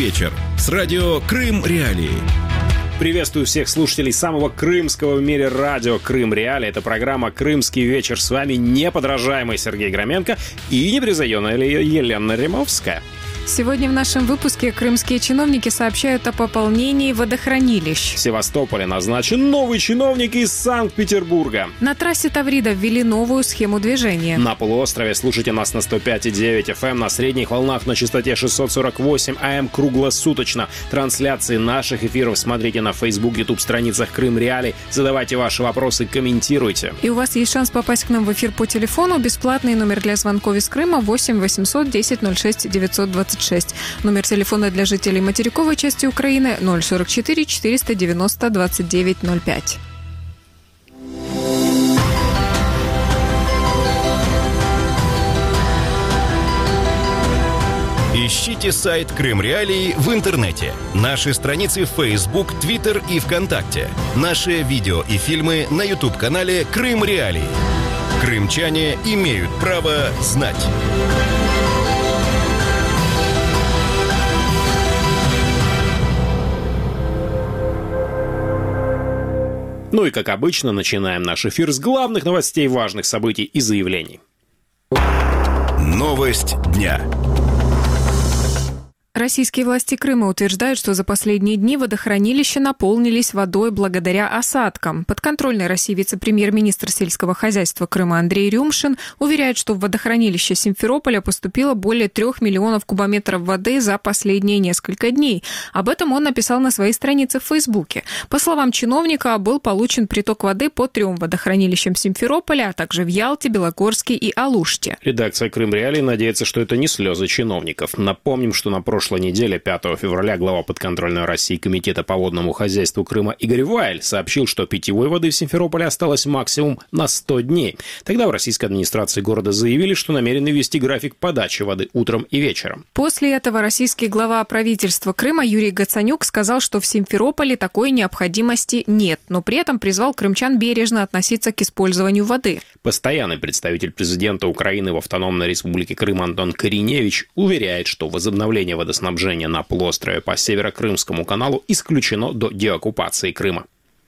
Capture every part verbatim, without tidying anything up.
вечер с радио «Крым Реалии». Приветствую всех слушателей самого крымского в мире радио «Крым Реалии». Это программа «Крымский вечер». С вами неподражаемый Сергей Громенко и непревзойденная Елена Римовская. Сегодня в нашем выпуске крымские чиновники сообщают о пополнении водохранилищ. В Севастополе назначен новый чиновник из Санкт-Петербурга. На трассе Таврида ввели новую схему движения. На полуострове слушайте нас на сто пять и девять эф эм, на средних волнах на частоте шестьсот сорок восемь а эм круглосуточно. Трансляции наших эфиров смотрите на Facebook, YouTube страницах Крым Реалии. Задавайте ваши вопросы, комментируйте. И у вас есть шанс попасть к нам в эфир по телефону. Бесплатный номер для звонков из Крыма восемь восемьсот десять ноль шесть девятьсот двадцать шесть. Номер телефона для жителей материковой части Украины ноль сорок четыре четыреста девяносто двадцать девять ноль пять. Ищите сайт Крым Реалии в интернете, наши страницы в Facebook, Twitter и ВКонтакте, наши видео и фильмы на YouTube-канале Крым Реалии. Крымчане имеют право знать. Ну и, как обычно, начинаем наш эфир с главных новостей, важных событий и заявлений. Новость дня. Российские власти Крыма утверждают, что за последние дни водохранилища наполнились водой благодаря осадкам. Подконтрольный России вице-премьер-министр сельского хозяйства Крыма Андрей Рюмшин уверяет, что в водохранилище Симферополя поступило более трех миллионов кубометров воды за последние несколько дней. Об этом он написал на своей странице в Фейсбуке. По словам чиновника, был получен приток воды по трем водохранилищам Симферополя, а также в Ялте, Белогорске и Алуште. Редакция Крым Реалии надеется, что это не слезы чиновников. Напомним, что на прошлой неделе, пятого февраля, глава подконтрольной России Комитета по водному хозяйству Крыма Игорь Вайль сообщил, что питьевой воды в Симферополе осталось максимум на сто дней. Тогда в российской администрации города заявили, что намерены ввести график подачи воды утром и вечером. После этого российский глава правительства Крыма Юрий Гацанюк сказал, что в Симферополе такой необходимости нет, но при этом призвал крымчан бережно относиться к использованию воды. Постоянный представитель президента Украины в Автономной Республике Крым Антон Кориневич уверяет, что возобновление водоснабжения на полуострове по Северо-Крымскому каналу исключено до деоккупации Крыма.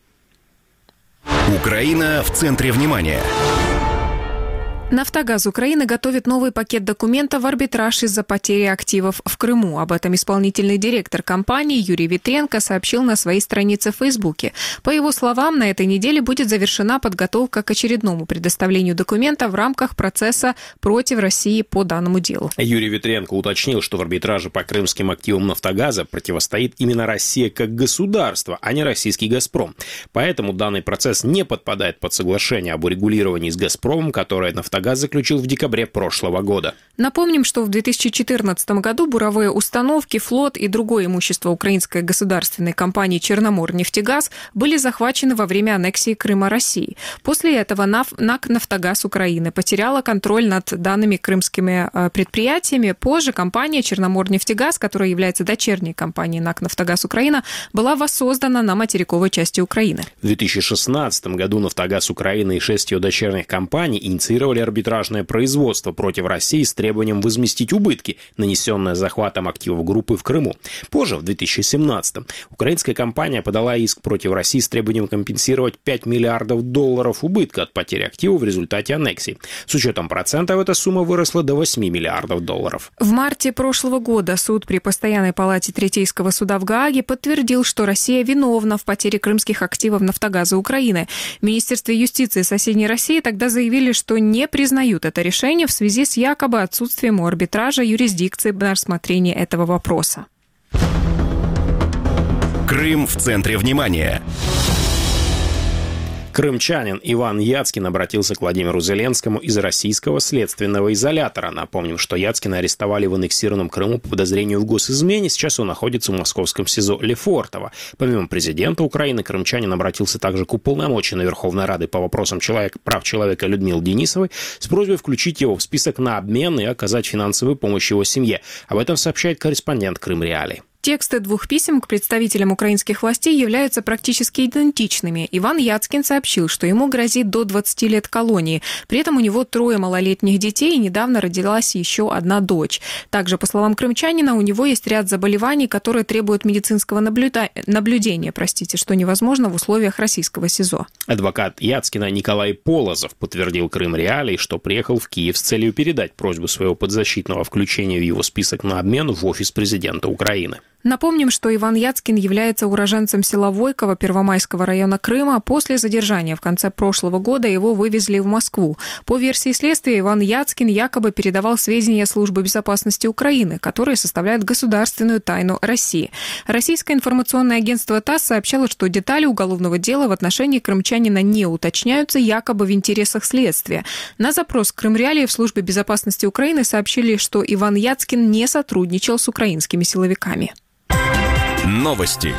Украина в центре внимания. «Нафтогаз Украины» готовит новый пакет документов в арбитраж из-за потери активов в Крыму. Об этом исполнительный директор компании Юрий Витренко сообщил на своей странице в Фейсбуке. По его словам, на этой неделе будет завершена подготовка к очередному предоставлению документа в рамках процесса против России по данному делу. Юрий Витренко уточнил, что в арбитраже по крымским активам «Нафтогаза» противостоит именно Россия как государство, а не российский «Газпром». Поэтому данный процесс не подпадает под соглашение об урегулировании с «Газпромом», которое «Нафтогаз» «Нафтогаз» заключил в декабре прошлого года. Напомним, что в две тысячи четырнадцатом году буровые установки, флот и другое имущество украинской государственной компании «Черноморнефтегаз» были захвачены во время аннексии Крыма России. После этого НАК «Нафтогаз Украины» потеряла контроль над данными крымскими предприятиями. Позже компания «Черноморнефтегаз», которая является дочерней компанией НАК «Нафтогаз Украина», была воссоздана на материковой части Украины. В две тысячи шестнадцатом году «Нафтогаз Украины» и шесть ее дочерних компаний инициировали арбитражное производство против России с требованием возместить убытки, нанесенные захватом активов группы в Крыму. Позже, в две тысячи семнадцатом, украинская компания подала иск против России с требованием компенсировать пять миллиардов долларов убытка от потери активов в результате аннексии. С учетом процентов эта сумма выросла до восемь миллиардов долларов. В марте прошлого года суд при Постоянной палате Третейского суда в Гааге подтвердил, что Россия виновна в потере крымских активов «Нафтогаза Украины». В Министерстве юстиции соседней России тогда заявили, что не признают это решение в связи с якобы отсутствием у арбитража юрисдикции на рассмотрение этого вопроса. Крым в центре внимания. Крымчанин Иван Яцкин обратился к Владимиру Зеленскому из российского следственного изолятора. Напомним, что Яцкина арестовали в аннексированном Крыму по подозрению в госизмене. Сейчас он находится в московском СИЗО Лефортово. Помимо президента Украины, крымчанин обратился также к уполномоченной Верховной Рады по вопросам человека, прав человека Людмиле Денисовой с просьбой включить его в список на обмен и оказать финансовую помощь его семье. Об этом сообщает корреспондент Крым Реалии. Тексты двух писем к представителям украинских властей являются практически идентичными. Иван Яцкин сообщил, что ему грозит до двадцати лет колонии. При этом у него трое малолетних детей, и недавно родилась еще одна дочь. Также, по словам крымчанина, у него есть ряд заболеваний, которые требуют медицинского наблюда... наблюдения, простите, что невозможно в условиях российского СИЗО. Адвокат Яцкина Николай Полозов подтвердил Крым Реалии, что приехал в Киев с целью передать просьбу своего подзащитного о включении в его список на обмен в офис президента Украины. Напомним, что Иван Яцкин является уроженцем села Войково Первомайского района Крыма. После задержания в конце прошлого года его вывезли в Москву. По версии следствия, Иван Яцкин якобы передавал сведения Службы безопасности Украины, которые составляют государственную тайну России. Российское информационное агентство ТАСС сообщало, что детали уголовного дела в отношении крымчанина не уточняются, якобы в интересах следствия. На запрос Крым Реалии в Службе безопасности Украины сообщили, что Иван Яцкин не сотрудничал с украинскими силовиками. Новости.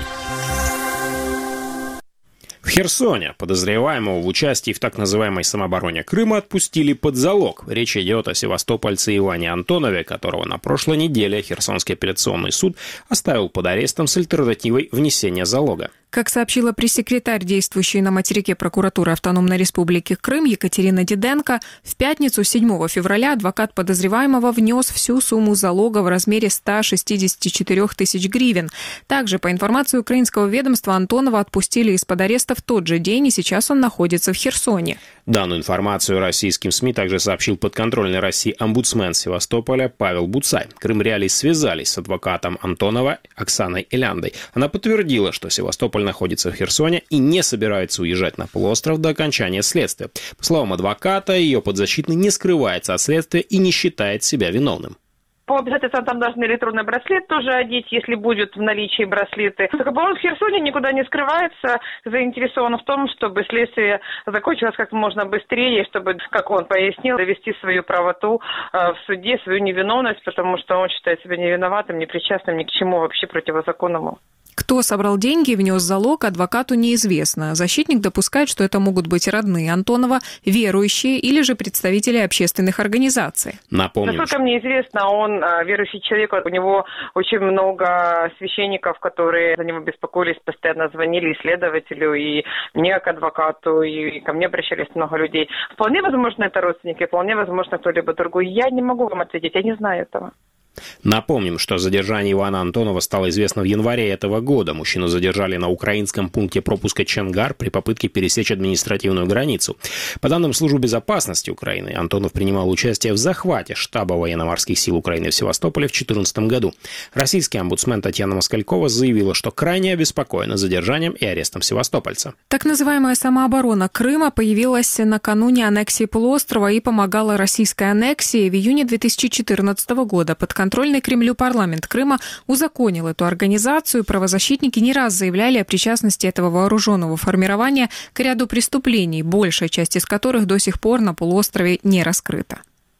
В Херсоне подозреваемого в участии в так называемой самообороне Крыма отпустили под залог. Речь идет о севастопольце Иване Антонове, которого на прошлой неделе Херсонский апелляционный суд оставил под арестом с альтернативой внесения залога. Как сообщила пресс-секретарь, действующей на материке прокуратуры Автономной Республики Крым Екатерина Диденко, в пятницу седьмого февраля адвокат подозреваемого внес всю сумму залога в размере ста шестидесяти четырёх тысяч гривен. Также, по информации украинского ведомства, Антонова отпустили из-под ареста в тот же день, и сейчас он находится в Херсоне. Данную информацию российским СМИ также сообщил подконтрольный России омбудсмен Севастополя Павел Буцай. Крым Реалии связались с адвокатом Антонова Оксаной Эляндой. Она подтвердила, что Севастополь находится в Херсоне и не собирается уезжать на полуостров до окончания следствия. По словам адвоката, ее подзащитный не скрывается от следствия и не считает себя виновным. По обязательствам там должны электронный браслет тоже одеть, если будет в наличии браслеты. Так он в Херсоне никуда не скрывается, заинтересован в том, чтобы следствие закончилось как можно быстрее, чтобы, как он пояснил, довести свою правоту в суде, свою невиновность, потому что он считает себя невиноватым, непричастным ни к чему вообще противозаконному. Кто собрал деньги и внес залог, адвокату неизвестно. Защитник допускает, что это могут быть родные Антонова, верующие или же представители общественных организаций. Напомним, насколько мне известно, он верующий человек, у него очень много священников, которые за него беспокоились, постоянно звонили следователю, и мне как адвокату, и ко мне обращались много людей. Вполне возможно, это родственники, вполне возможно, кто-либо другой. Я не могу вам ответить, я не знаю этого. Напомним, что задержание Ивана Антонова стало известно в январе этого года. Мужчину задержали на украинском пункте пропуска Чонгар при попытке пересечь административную границу. По данным Службы безопасности Украины, Антонов принимал участие в захвате штаба военно-морских сил Украины в Севастополе в две тысячи четырнадцатом году. Российский омбудсмен Татьяна Москалькова заявила, что крайне обеспокоена задержанием и арестом севастопольца. Так называемая самооборона Крыма появилась накануне аннексии полуострова и помогала российской аннексии в июне две тысячи четырнадцатого года. Под Контрольный Кремлю парламент Крыма узаконил эту организацию. Правозащитники не раз заявляли о причастности этого вооруженного формирования к ряду преступлений, большая часть из которых до сих пор на полуострове не раскрыта.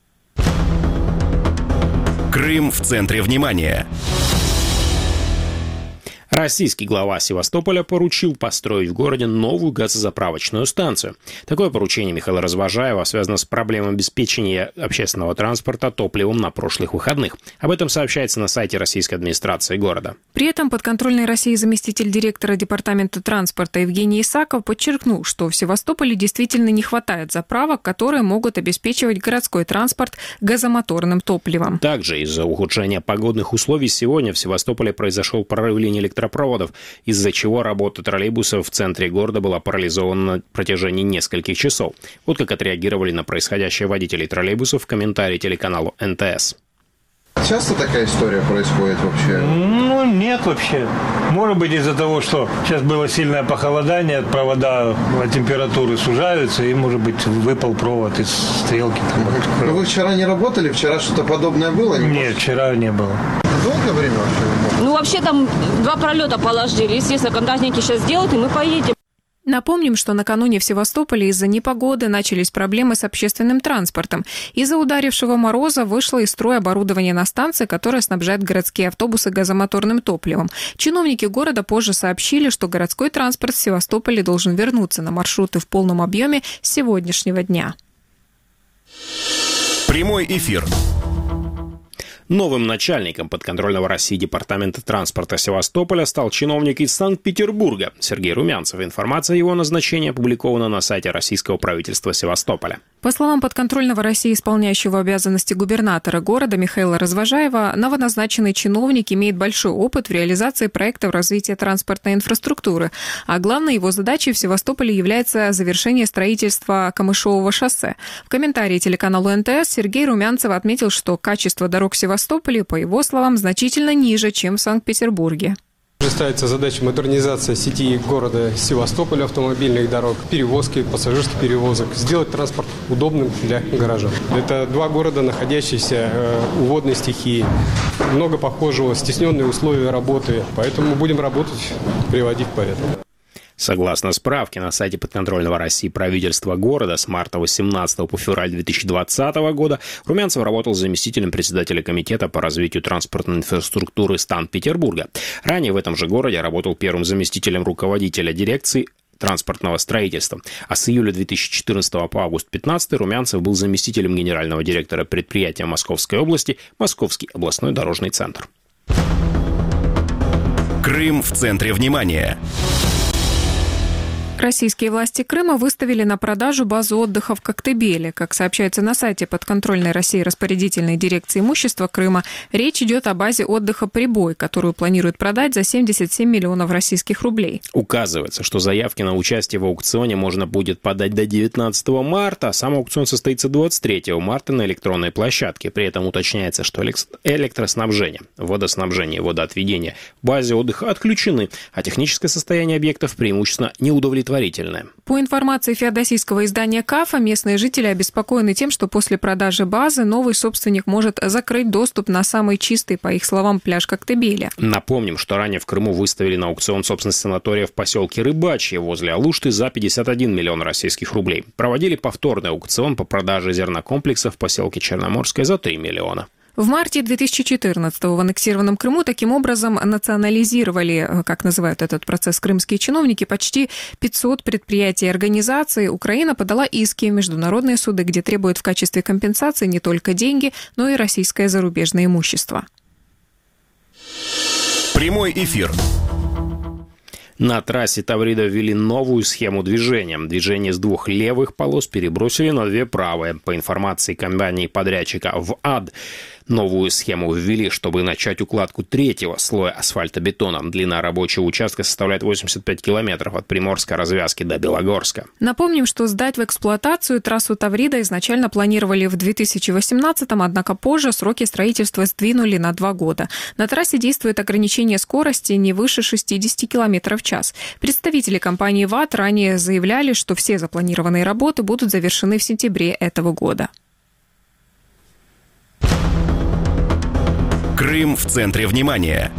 Крым в центре внимания. Российский глава Севастополя поручил построить в городе новую газозаправочную станцию. Такое поручение Михаила Развожаева связано с проблемой обеспечения общественного транспорта топливом на прошлых выходных. Об этом сообщается на сайте российской администрации города. При этом подконтрольный России заместитель директора департамента транспорта Евгений Исаков подчеркнул, что в Севастополе действительно не хватает заправок, которые могут обеспечивать городской транспорт газомоторным топливом. Также из-за ухудшения погодных условий сегодня в Севастополе произошел прорыв линий электропроводов, из-за чего работа троллейбусов в центре города была парализована на протяжении нескольких часов. Вот как отреагировали на происходящее водители троллейбусов в комментарии телеканалу эн тэ эс. Часто такая история происходит вообще? Ну, нет вообще. Может быть, из-за того, что сейчас было сильное похолодание, провода температуры сужаются, и, может быть, выпал провод из стрелки. Но вы вчера не работали? Вчера что-то подобное было? Не нет, вчера не было. Долгое время вообще? Ну, вообще там два пролета положили. Естественно, контактники сейчас сделают, и мы поедем. Напомним, что накануне в Севастополе из-за непогоды начались проблемы с общественным транспортом. Из-за ударившего мороза вышло из строя оборудование на станции, которое снабжает городские автобусы газомоторным топливом. Чиновники города позже сообщили, что городской транспорт в Севастополе должен вернуться на маршруты в полном объеме с сегодняшнего дня. Прямой эфир. Новым начальником подконтрольного России Департамента транспорта Севастополя стал чиновник из Санкт-Петербурга Сергей Румянцев. Информация о его назначении опубликована на сайте российского правительства Севастополя. По словам подконтрольного России исполняющего обязанности губернатора города Михаила Развожаева, новоназначенный чиновник имеет большой опыт в реализации проектов развития транспортной инфраструктуры, а главной его задачей в Севастополе является завершение строительства Камышового шоссе. В комментарии телеканалу эн тэ эс Сергей Румянцев отметил, что качество дорог в Севастополе, по его словам, значительно ниже, чем в Санкт-Петербурге. Ставится задача модернизации сети города Севастополя, автомобильных дорог, перевозки, пассажирских перевозок, сделать транспорт удобным для горожан. Это два города, находящиеся у водной стихии, много похожего, стесненные условия работы, поэтому будем работать, приводить в порядок. Согласно справке на сайте подконтрольного России правительства города, с марта восемнадцатого по февраль две тысячи двадцатого года Румянцев работал заместителем председателя комитета по развитию транспортной инфраструктуры Санкт-Петербурга. Ранее в этом же городе работал первым заместителем руководителя дирекции транспортного строительства. А с июля две тысячи четырнадцатого по август две тысячи пятнадцатый Румянцев был заместителем генерального директора предприятия Московской области Московский областной дорожный центр. Крым в центре внимания. Российские власти Крыма выставили на продажу базу отдыха в Коктебеле. Как сообщается на сайте подконтрольной России распорядительной дирекции имущества Крыма, речь идет о базе отдыха «Прибой», которую планируют продать за семьдесят семь миллионов российских рублей. Указывается, что заявки на участие в аукционе можно будет подать до девятнадцатого марта, а сам аукцион состоится двадцать третьего марта на электронной площадке. При этом уточняется, что электроснабжение, водоснабжение и водоотведение в базе отдыха отключены, а техническое состояние объектов преимущественно неудовлетворительное. По информации феодосийского издания «Кафа», местные жители обеспокоены тем, что после продажи базы новый собственник может закрыть доступ на самый чистый, по их словам, пляж Коктебеля. Напомним, что ранее в Крыму выставили на аукцион собственность санатория в поселке Рыбачье возле Алушты за пятьдесят один миллион российских рублей. Проводили повторный аукцион по продаже зернокомплекса в поселке Черноморское за три миллиона. В марте две тысячи четырнадцатого в аннексированном Крыму таким образом национализировали, как называют этот процесс крымские чиновники, почти пятьсот предприятий и организаций. Украина подала иски в международные суды, где требует в качестве компенсации не только деньги, но и российское зарубежное имущество. Прямой эфир. На трассе Таврида ввели новую схему движения. Движение с двух левых полос перебросили на две правые. По информации компании-подрядчика в АД, новую схему ввели, чтобы начать укладку третьего слоя асфальтобетона. Длина рабочего участка составляет восемьдесят пять километров от Приморской развязки до Белогорска. Напомним, что сдать в эксплуатацию трассу Таврида изначально планировали в две тысячи восемнадцатом, однако позже сроки строительства сдвинули на два года. На трассе действует ограничение скорости не выше шестидесяти километров в час. Представители компании ВАТ ранее заявляли, что все запланированные работы будут завершены в сентябре этого года. Крым в центре внимания.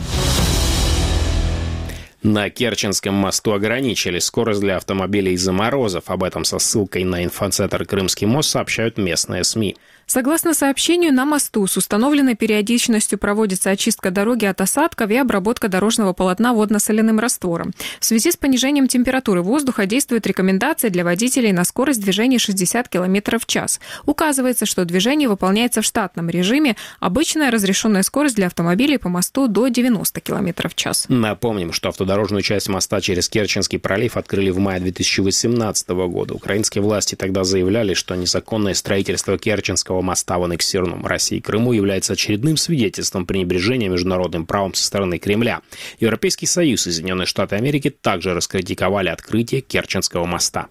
На Керченском мосту ограничили скорость для автомобилей из-за морозов. Об этом со ссылкой на инфоцентр «Крымский мост» сообщают местные СМИ. Согласно сообщению, на мосту с установленной периодичностью проводится очистка дороги от осадков и обработка дорожного полотна водно-соляным раствором. В связи с понижением температуры воздуха действует рекомендация для водителей на скорость движения шестьдесят километров в час. Указывается, что движение выполняется в штатном режиме. Обычная разрешенная скорость для автомобилей по мосту до девяноста километров в час. Напомним, что автодорожную часть моста через Керченский пролив открыли в мае две тысячи восемнадцатого года. Украинские власти тогда заявляли, что незаконное строительство Керченского моста в аннексированном России Крыму является очередным свидетельством пренебрежения международным правом со стороны Кремля. Европейский Союз и Соединенные Штаты Америки также раскритиковали открытие Керченского моста.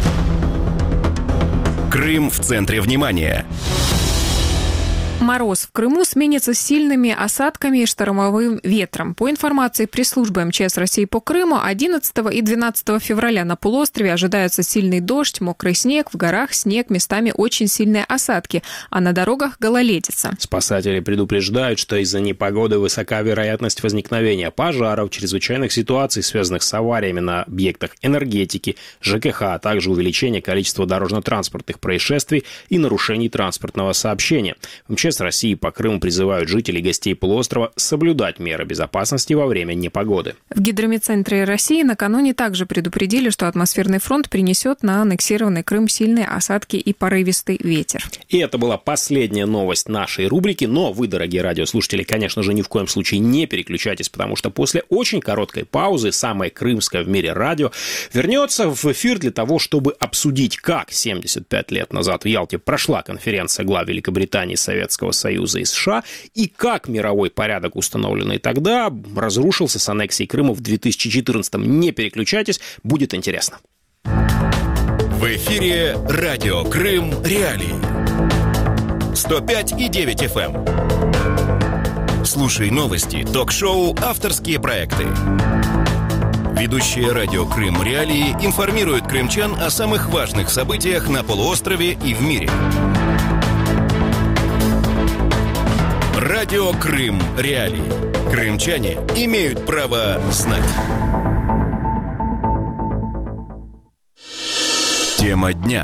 Крым в центре внимания. Мороз в Крыму сменится сильными осадками и штормовым ветром. По информации пресс-службы эм че эс России по Крыму, одиннадцатого и двенадцатого февраля на полуострове ожидаются сильный дождь, мокрый снег, в горах снег, местами очень сильные осадки, а на дорогах гололедица. Спасатели предупреждают, что из-за непогоды высока вероятность возникновения пожаров, чрезвычайных ситуаций, связанных с авариями на объектах энергетики, ЖКХ, а также увеличение количества дорожно-транспортных происшествий и нарушений транспортного сообщения. В эм че эс МЧС России по Крыму призывают жителей и гостей полуострова соблюдать меры безопасности во время непогоды. В Гидрометцентре России накануне также предупредили, что атмосферный фронт принесет на аннексированный Крым сильные осадки и порывистый ветер. И это была последняя новость нашей рубрики, но вы, дорогие радиослушатели, конечно же, ни в коем случае не переключайтесь, потому что после очень короткой паузы самое крымское в мире радио вернется в эфир для того, чтобы обсудить, как семьдесят пять лет назад в Ялте прошла конференция глав Великобритании, Советского Союза и США, и как мировой порядок, установленный тогда, разрушился с аннексией Крыма в две тысячи четырнадцатом. Не переключайтесь, будет интересно. В эфире радио Крым Реалии. сто пять и девять эф эм. Слушай новости, ток-шоу, авторские проекты. Ведущие радио Крым Реалии информируют крымчан о самых важных событиях на полуострове и в мире. Радио Крым Реалии. Крымчане имеют право знать. Тема дня.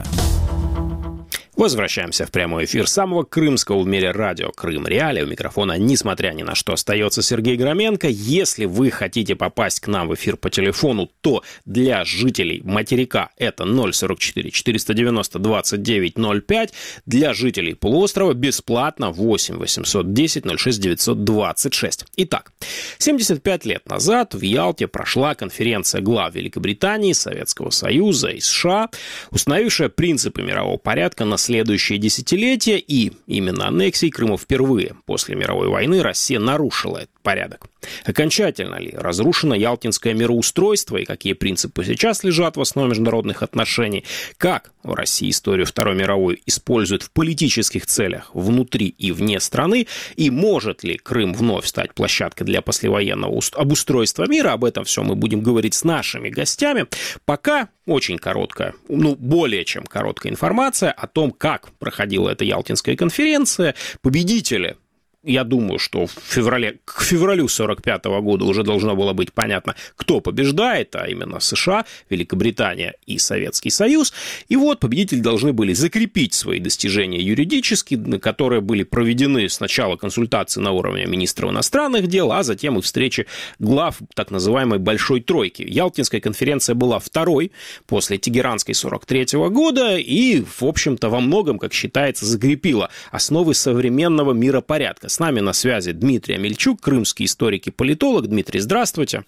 Возвращаемся в прямой эфир самого крымского в мире радио Крым Реалии. У микрофона, несмотря ни на что, остается Сергей Громенко. Если вы хотите попасть к нам в эфир по телефону, то для жителей материка это ноль сорок четыре четыреста девяносто двадцать девять ноль пять. Для жителей полуострова бесплатно восемь восемьсот десять ноль шесть девятьсот двадцать шесть. Итак, семьдесят пять лет назад в Ялте прошла конференция глав Великобритании, Советского Союза и США, установившая принципы мирового порядка на следующее десятилетие, и именно аннексией Крыма впервые после мировой войны Россия нарушила этот порядок. Окончательно ли разрушено ялтинское мироустройство и какие принципы сейчас лежат в основе международных отношений? Как в России историю Второй мировой используют в политических целях внутри и вне страны? И может ли Крым вновь стать площадкой для послевоенного обустройства мира? Об этом все мы будем говорить с нашими гостями. Пока очень короткая, ну, более чем короткая информация о том, как проходила эта Ялтинская конференция. Победители, я думаю, что в феврале, к февралю сорок пятого года уже должно было быть понятно, кто побеждает, а именно США, Великобритания и Советский Союз. И вот победители должны были закрепить свои достижения юридически, на которые были проведены сначала консультации на уровне министров иностранных дел, а затем и встречи глав так называемой «Большой тройки». Ялтинская конференция была второй после Тегеранской сорок третьего года и, в общем-то, во многом, как считается, закрепила основы современного миропорядка. С нами на связи Дмитрий Амельчук, крымский историк и политолог. Дмитрий, здравствуйте.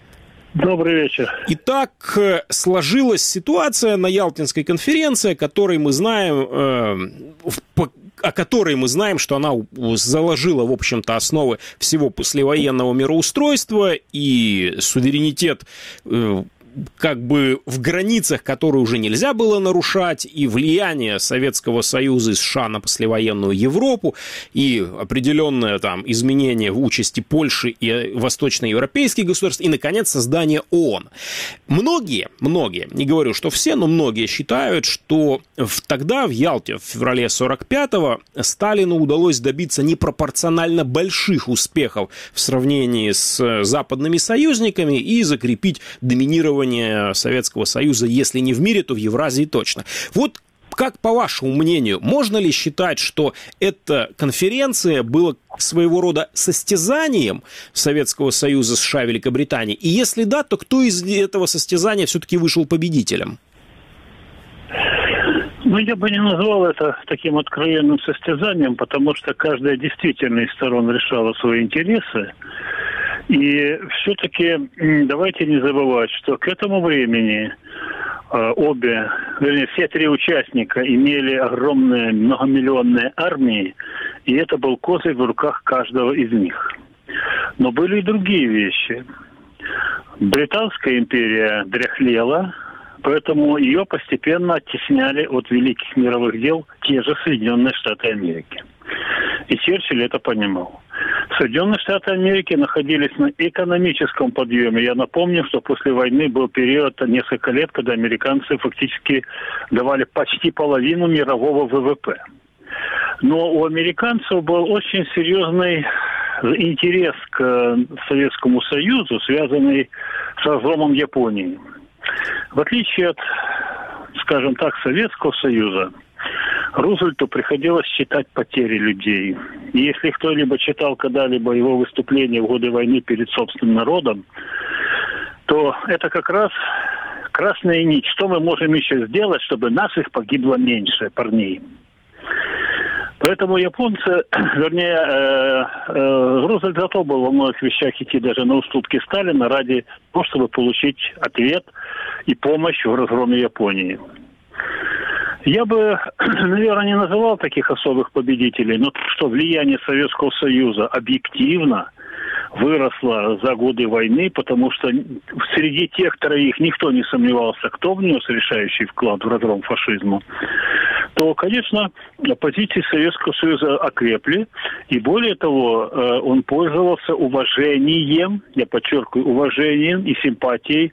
Добрый вечер. Итак, сложилась ситуация на Ялтинской конференции, о которой мы знаем, э, о которой мы знаем, что она заложила, в общем-то, основы всего послевоенного мироустройства и суверенитет э, как бы в границах, которые уже нельзя было нарушать, и влияние Советского Союза и США на послевоенную Европу, и определенное там изменение в участи Польши и восточноевропейских государств, и, наконец, создание ООН. Многие, многие, не говорю, что все, но многие считают, что тогда в Ялте, в феврале сорок пятого, Сталину удалось добиться непропорционально больших успехов в сравнении с западными союзниками и закрепить доминирование Советского Союза, если не в мире, то в Евразии точно. Вот как, по вашему мнению, можно ли считать, что эта конференция была своего рода состязанием Советского Союза, США, Великобритании? И если да, то кто из этого состязания все-таки вышел победителем? Ну, я бы не назвал это таким откровенным состязанием, потому что каждая действительно из сторон решала свои интересы. И все-таки давайте не забывать, что к этому времени э, обе, вернее, все три участника имели огромные многомиллионные армии, и это был козырь в руках каждого из них. Но были и другие вещи. Британская империя дряхлела, поэтому ее постепенно оттесняли от великих мировых дел те же Соединенные Штаты Америки. И Черчилль это понимал. Соединенные Штаты Америки находились на экономическом подъеме. Я напомню, что после войны был период несколько лет, когда американцы фактически давали почти половину мирового ВВП. Но у американцев был очень серьезный интерес к Советскому Союзу, связанный с разгромом Японии. В отличие от, скажем так, Советского Союза, Рузвельту приходилось считать потери людей. И если кто-либо читал когда-либо его выступление в годы войны перед собственным народом, то это как раз красная нить. Что мы можем еще сделать, чтобы наших погибло меньше парней? Поэтому японцы, вернее, э, э, Рузвельт готов был во многих вещах идти даже на уступки Сталина ради того, чтобы получить ответ и помощь в разгроме Японии. Я бы, наверное, не называл таких особых победителей, но то, что влияние Советского Союза объективно выросло за годы войны, потому что среди тех троих никто не сомневался, кто внес решающий вклад в разгром фашизма, то, конечно, позиции Советского Союза окрепли, и более того, он пользовался уважением, я подчеркиваю, уважением и симпатией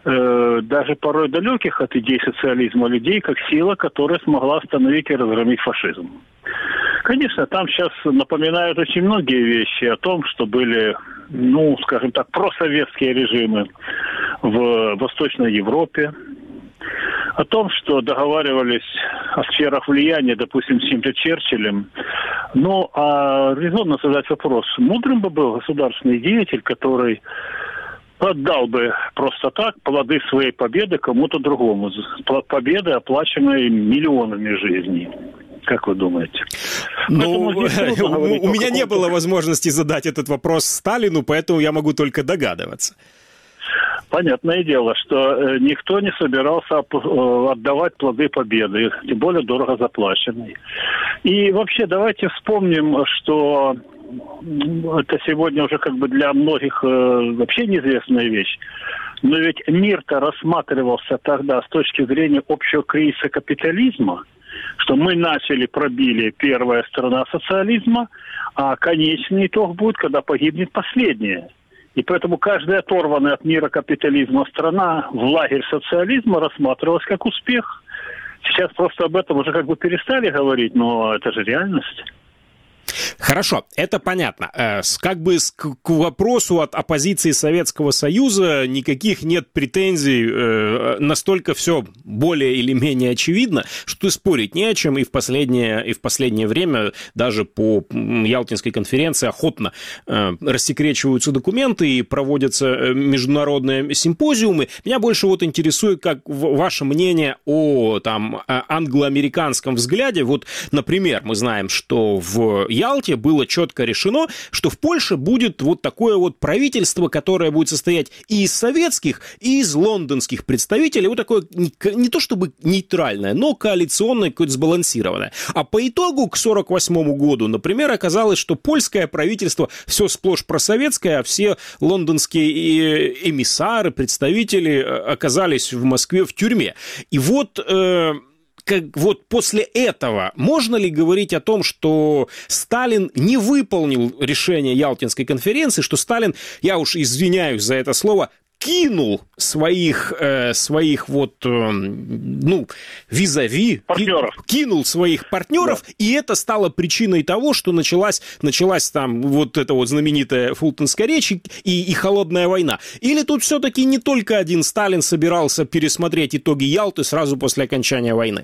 даже порой далеких от идей социализма людей, как сила, которая смогла остановить и разгромить фашизм. Конечно, там сейчас напоминают очень многие вещи о том, что были, ну, скажем так, просоветские режимы в Восточной Европе, о том, что договаривались о сферах влияния, допустим, с тем-то Черчиллем. Ну, а резонно задать вопрос, мудрым бы был государственный деятель, который отдал бы просто так плоды своей победы кому-то другому. Победы, оплаченные миллионами жизней. Как вы думаете? Ну, у, у меня не было возможности задать этот вопрос Сталину, поэтому я могу только догадываться. Понятное дело, что никто не собирался отдавать плоды победы, тем более дорого заплаченные. И вообще давайте вспомним, что это сегодня уже как бы для многих вообще неизвестная вещь. Но ведь мир-то рассматривался тогда с точки зрения общего кризиса капитализма, что мы начали, пробили первая сторона социализма, а конечный итог будет, когда погибнет последняя. И поэтому каждая оторванная от мира капитализма страна в лагерь социализма рассматривалась как успех. Сейчас просто об этом уже как бы перестали говорить, но это же реальность. Хорошо, это понятно. Как бы к вопросу от оппозиции Советского Союза никаких нет претензий, настолько все более или менее очевидно, что спорить не о чем, и в последнее, и в последнее время даже по Ялтинской конференции охотно рассекречиваются документы и проводятся международные симпозиумы. Меня больше вот интересует, как ваше мнение о там англо-американском взгляде. Вот, например, мы знаем, что в Ялте было четко решено, что в Польше будет вот такое вот правительство, которое будет состоять и из советских, и из лондонских представителей, вот такое не, не то чтобы нейтральное, но коалиционное, какое-то сбалансированное. А по итогу к сорок восьмому году, например, оказалось, что польское правительство все сплошь просоветское, а все лондонские эмиссары, представители оказались в Москве в тюрьме. И вот... Э, Как, вот после этого можно ли говорить о том, что Сталин не выполнил решение Ялтинской конференции, что Сталин, я уж извиняюсь за это слово, кинул своих, э, своих вот, э, ну, визави, партнеров. кинул своих партнеров, да. И это стало причиной того, что началась, началась там вот эта вот знаменитая Фултонская речь и, и холодная война. Или тут все-таки не только один Сталин собирался пересмотреть итоги Ялты сразу после окончания войны?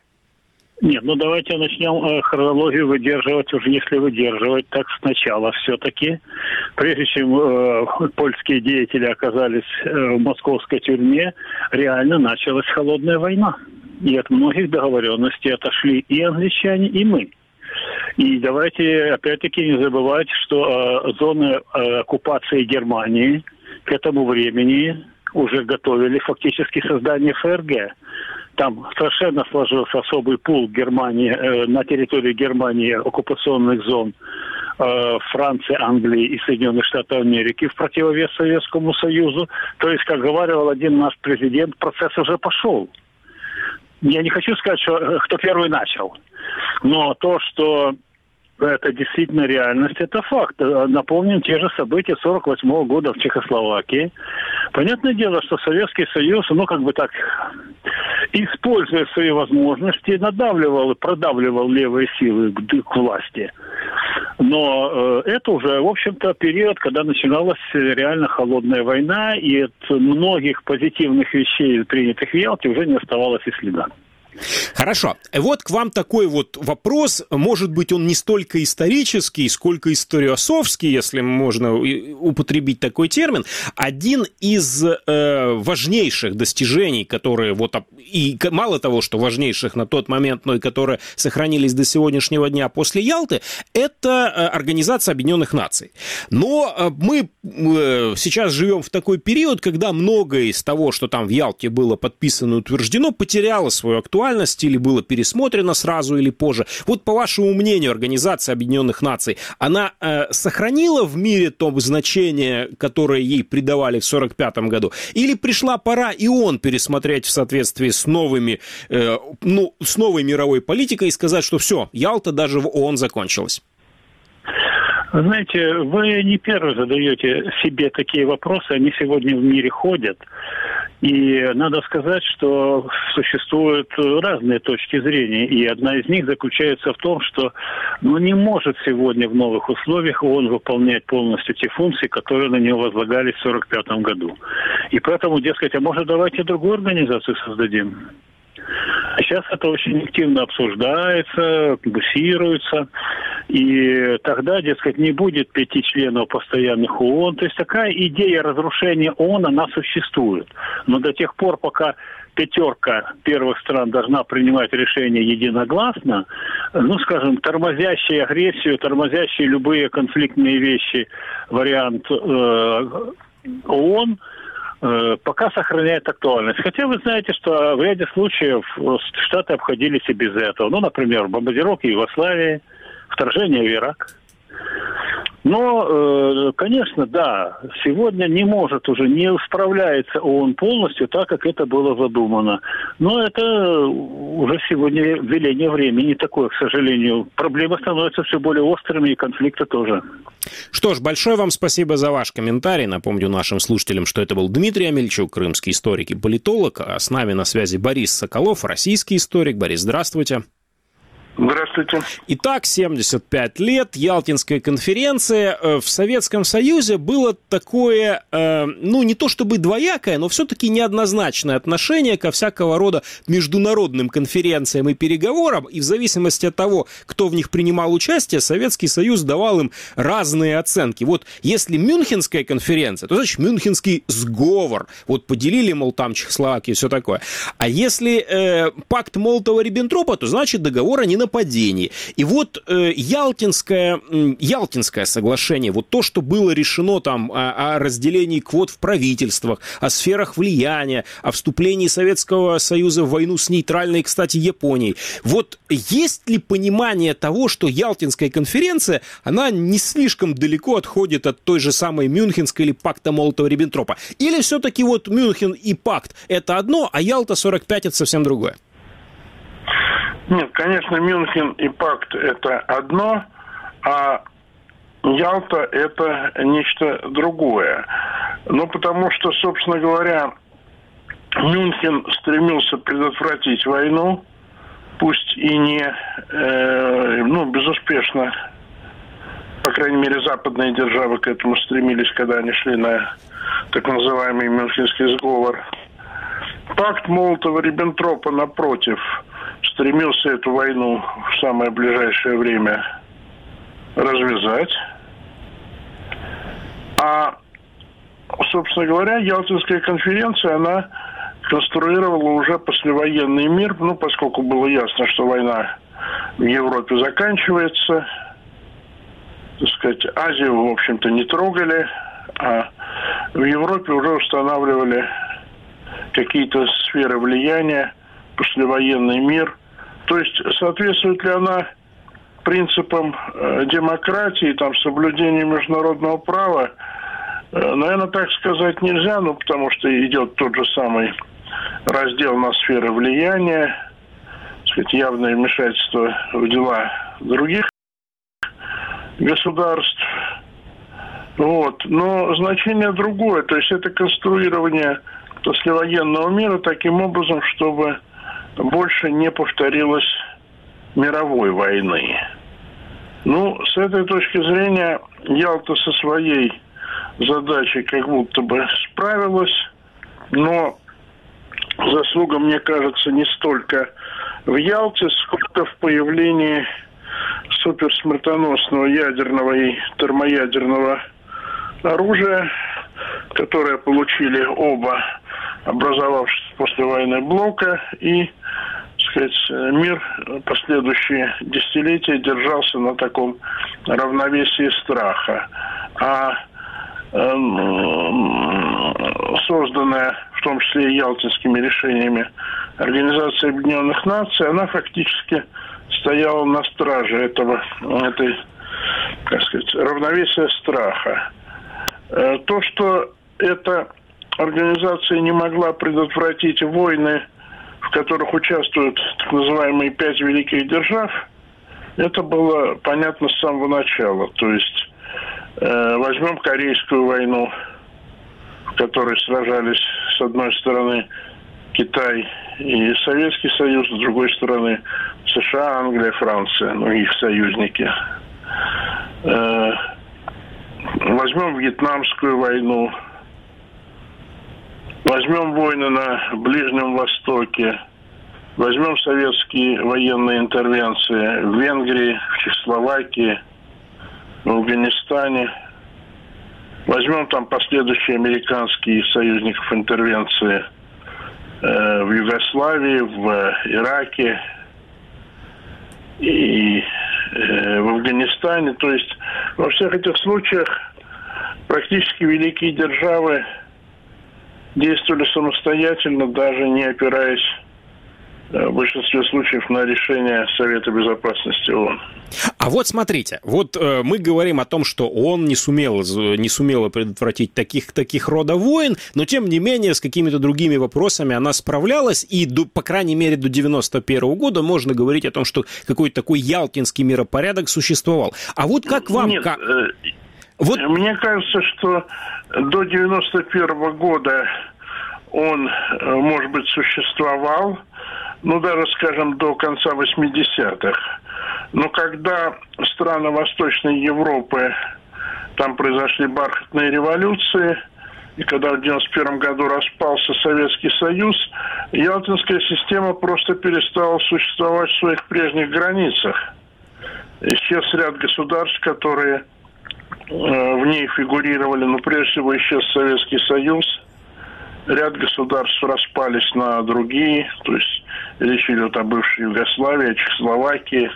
Нет, ну давайте начнем э, хронологию выдерживать, уже если выдерживать, так сначала все-таки. Прежде чем э, польские деятели оказались э, в московской тюрьме, реально началась холодная война. И от многих договоренностей отошли и англичане, и мы. И давайте опять-таки не забывать, что э, зоны э, оккупации Германии к этому времени уже готовили фактически создание ФРГ. Там совершенно сложился особый пул Германии, э, на территории Германии оккупационных зон э, Франции, Англии и Соединенных Штатов Америки в противовес Советскому Союзу. То есть, как говорил один наш президент, процесс уже пошел. Я не хочу сказать, что кто первый начал, но то, что это действительно реальность, это факт. Напомним те же события сорок восьмого года в Чехословакии. Понятное дело, что Советский Союз, ну, как бы так, используя свои возможности, надавливал и продавливал левые силы к, к власти. Но э, это уже, в общем-то, период, когда начиналась реально холодная война, и от многих позитивных вещей, принятых в Ялте, уже не оставалось и следа. Хорошо. Вот к вам такой вот вопрос. Может быть, он не столько исторический, сколько историосовский, если можно употребить такой термин. Один из э, важнейших достижений, которые вот, и мало того, что важнейших на тот момент, но и которые сохранились до сегодняшнего дня после Ялты, это Организация Объединенных Наций. Но мы э, сейчас живем в такой период, когда многое из того, что там в Ялте было подписано и утверждено, потеряло свою актуальность или было пересмотрено сразу или позже. Вот по вашему мнению, Организация Объединенных Наций, она э, сохранила в мире то значение, которое ей придавали в сорок пятом году? Или пришла пора и ООН пересмотреть в соответствии с новыми, э, ну, с новой мировой политикой и сказать, что все, Ялта даже в ООН закончилась? Знаете, вы не первый задаете себе такие вопросы, они сегодня в мире ходят. И надо сказать, что существуют разные точки зрения. И одна из них заключается в том, что ну, не может сегодня в новых условиях ООН выполнять полностью те функции, которые на него возлагались в сорок пятом году. И поэтому, дескать, а может давайте другую организацию создадим? Сейчас это очень активно обсуждается, муссируется. И тогда, дескать, не будет пяти членов постоянных ООН. То есть такая идея разрушения ООН, она существует. Но до тех пор, пока пятерка первых стран должна принимать решения единогласно, ну, скажем, тормозящие агрессию, тормозящие любые конфликтные вещи, вариант э, ООН, пока сохраняет актуальность. Хотя вы знаете, что в ряде случаев Штаты обходились и без этого. Ну, например, бомбардировки Югославии, вторжение в Ирак. Но, конечно, да, сегодня не может уже, не справляется ООН полностью так, как это было задумано. Но это уже сегодня веление времени такое, к сожалению. Проблемы становятся все более острыми, и конфликты тоже. Что ж, большое вам спасибо за ваш комментарий. Напомню нашим слушателям, что это был Дмитрий Амельчук, крымский историк и политолог. А с нами на связи Борис Соколов, российский историк. Борис, здравствуйте. Здравствуйте. Итак, семьдесят пять лет, Ялтинская конференция. В Советском Союзе было такое, э, ну, не то чтобы двоякое, но все-таки неоднозначное отношение ко всякого рода международным конференциям и переговорам, и в зависимости от того, кто в них принимал участие, Советский Союз давал им разные оценки. Вот если Мюнхенская конференция, то, значит, Мюнхенский сговор. Вот поделили, мол, там Чехословакию и все такое. А если э, пакт Молотова-Риббентропа, то, значит, договор о ненападении. Нападений. И вот э, Ялтинское, э, Ялтинское соглашение, вот то, что было решено там о, о разделении квот в правительствах, о сферах влияния, о вступлении Советского Союза в войну с нейтральной, кстати, Японией. Вот есть ли понимание того, что Ялтинская конференция, она не слишком далеко отходит от той же самой Мюнхенской или пакта Молотова-Риббентропа? Или все-таки вот Мюнхен и пакт — это одно, а Ялта сорок пять — это совсем другое? Нет, конечно, Мюнхен и пакт – это одно, а Ялта – это нечто другое. Ну, потому что, собственно говоря, Мюнхен стремился предотвратить войну, пусть и не, э, ну, безуспешно, по крайней мере, западные державы к этому стремились, когда они шли на так называемый Мюнхенский сговор. Пакт Молотова-Риббентропа, напротив, стремился эту войну в самое ближайшее время развязать. А, собственно говоря, Ялтинская конференция, она конструировала уже послевоенный мир, ну, поскольку было ясно, что война в Европе заканчивается. Так сказать, Азию, в общем-то, не трогали, а в Европе уже устанавливали какие-то сферы влияния, послевоенный мир. То есть соответствует ли она принципам э, демократии, там, соблюдению международного права, э, наверное, так сказать нельзя, ну, потому что идет тот же самый раздел на сферы влияния, так сказать, явное вмешательство в дела других государств. Вот. Но значение другое, то есть это конструирование послевоенного мира таким образом, чтобы больше не повторилось мировой войны. Ну, с этой точки зрения Ялта со своей задачей как будто бы справилась, но заслуга, мне кажется, не столько в Ялте, сколько в появлении суперсмертоносного ядерного и термоядерного оружия, которое получили оба образовавшись после войны блока, и, так сказать, мир последующие десятилетия держался на таком равновесии страха. А э, созданная, в том числе и ялтинскими решениями, Организация Объединенных Наций, она фактически стояла на страже этого, этой, как сказать, равновесия страха. То, что эта организация не могла предотвратить войны, в которых участвуют так называемые пять великих держав, это было понятно с самого начала. То есть э, возьмем Корейскую войну, в которой сражались с одной стороны Китай и Советский Союз, с другой стороны США, Англия, Франция, ну их союзники. Э, возьмем Вьетнамскую войну. Возьмем войны на Ближнем Востоке, возьмем советские военные интервенции в Венгрии, в Чехословакии, в Афганистане. Возьмем там последующие американские союзников интервенции э, в Югославии, в Ираке и э, в Афганистане. То есть во всех этих случаях практически великие державы действовали самостоятельно, даже не опираясь в большинстве случаев на решение Совета Безопасности ООН. А вот смотрите, вот э, мы говорим о том, что ООН не сумела, не сумела предотвратить таких, таких рода войн, но тем не менее с какими-то другими вопросами она справлялась, и до, по крайней мере до девяносто первого года можно говорить о том, что какой-то такой ялтинский миропорядок существовал. А вот как вам... Нет, как... э, вот... мне кажется, что до девяносто первого года он, может быть, существовал, ну, даже, скажем, до конца восьмидесятых. Но когда страны Восточной Европы, там произошли бархатные революции, и когда в девяносто первом году распался Советский Союз, ялтинская система просто перестала существовать в своих прежних границах. Исчез ряд государств, которые в ней фигурировали, но прежде всего исчез Советский Союз. Ряд государств распались на другие, то есть речь идет о бывшей Югославии, о Чехословакии.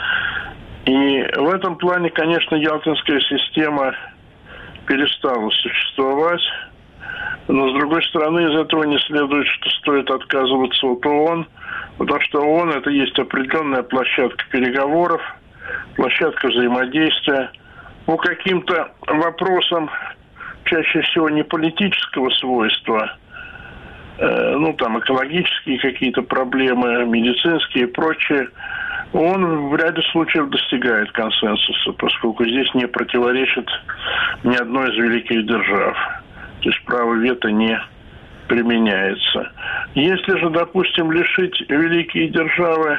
И в этом плане, конечно, ялтинская система перестала существовать. Но, с другой стороны, из этого не следует, что стоит отказываться от ООН, потому что ООН – это есть определенная площадка переговоров, площадка взаимодействия. По каким-то вопросам, чаще всего не политического свойства, э, ну, там, экологические какие-то проблемы, медицинские и прочее, он в ряде случаев достигает консенсуса, поскольку здесь не противоречит ни одной из великих держав. То есть право вето не применяется. Если же, допустим, лишить великие державы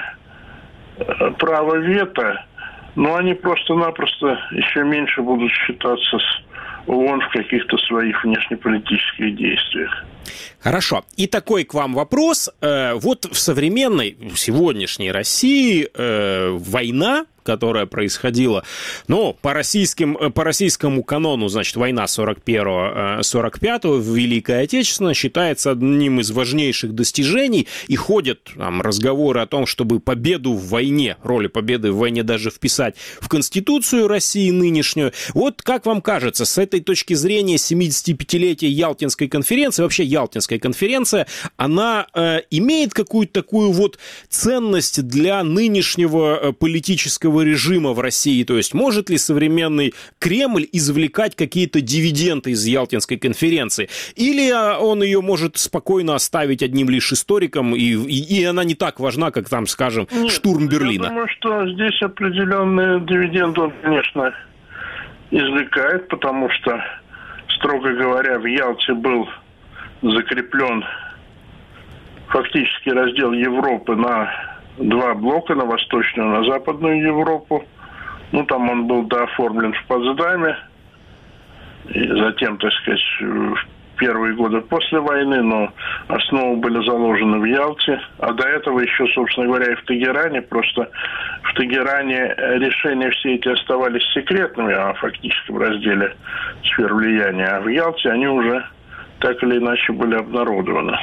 права вето, но они просто-напросто еще меньше будут считаться с ООН в каких-то своих внешнеполитических действиях. Хорошо. И такой к вам вопрос. Вот в современной, в сегодняшней России война, которая происходила, ну, по, российским, по российскому канону, значит, война сорок первого сорок пятого, Великая Отечественная, считается одним из важнейших достижений, и ходят там разговоры о том, чтобы победу в войне, роли победы в войне даже вписать в Конституцию России нынешнюю. Вот как вам кажется, с этой точки зрения семидесятипятилетия Ялтинской конференции, вообще Ялтинская конференция, она э, имеет какую-то такую вот ценность для нынешнего политического режима в России? То есть может ли современный Кремль извлекать какие-то дивиденды из Ялтинской конференции? Или он ее может спокойно оставить одним лишь историком, и, и, и она не так важна, как там, скажем, Нет, штурм Берлина? Я думаю, что здесь определенные дивиденды он, конечно, извлекает, потому что, строго говоря, в Ялте был закреплен фактически раздел Европы на два блока, на Восточную, на Западную Европу. Ну, там он был дооформлен в Потсдаме, и затем, так сказать, первые годы после войны, но основы были заложены в Ялте, а до этого еще, собственно говоря, и в Тегеране. Просто в Тегеране решения все эти оставались секретными о фактическом разделе сфер влияния, а в Ялте они уже так или иначе были обнародованы.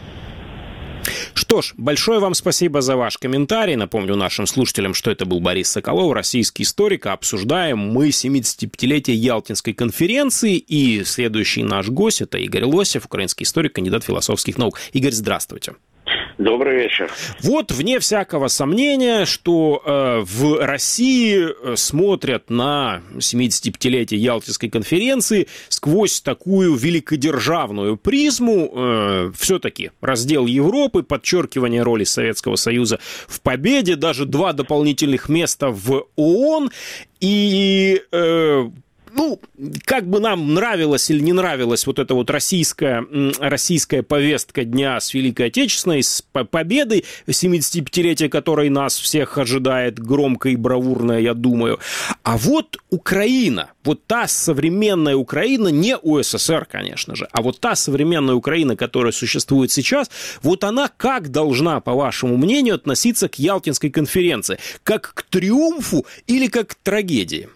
Что ж, большое вам спасибо за ваш комментарий. Напомню нашим слушателям, что это был Борис Соколов, российский историк. Обсуждаем мы семидесятипятилетие Ялтинской конференции. И следующий наш гость – это Игорь Лосев, украинский историк, кандидат философских наук. Игорь, здравствуйте. Добрый вечер. Вот, вне всякого сомнения, что э, в России смотрят на семидесятипятилетие Ялтинской конференции сквозь такую великодержавную призму. Э, все-таки раздел Европы, подчеркивание роли Советского Союза в победе, даже два дополнительных места в ООН. И... Э, Ну, как бы нам нравилась или не нравилась вот эта вот российская, российская повестка дня с Великой Отечественной, с победой, семидесятипятилетие которой нас всех ожидает громко и бравурно, я думаю. А вот Украина, вот та современная Украина, не УССР, конечно же, а вот та современная Украина, которая существует сейчас, вот она как должна, по вашему мнению, относиться к Ялтинской конференции? Как к триумфу или как к трагедии?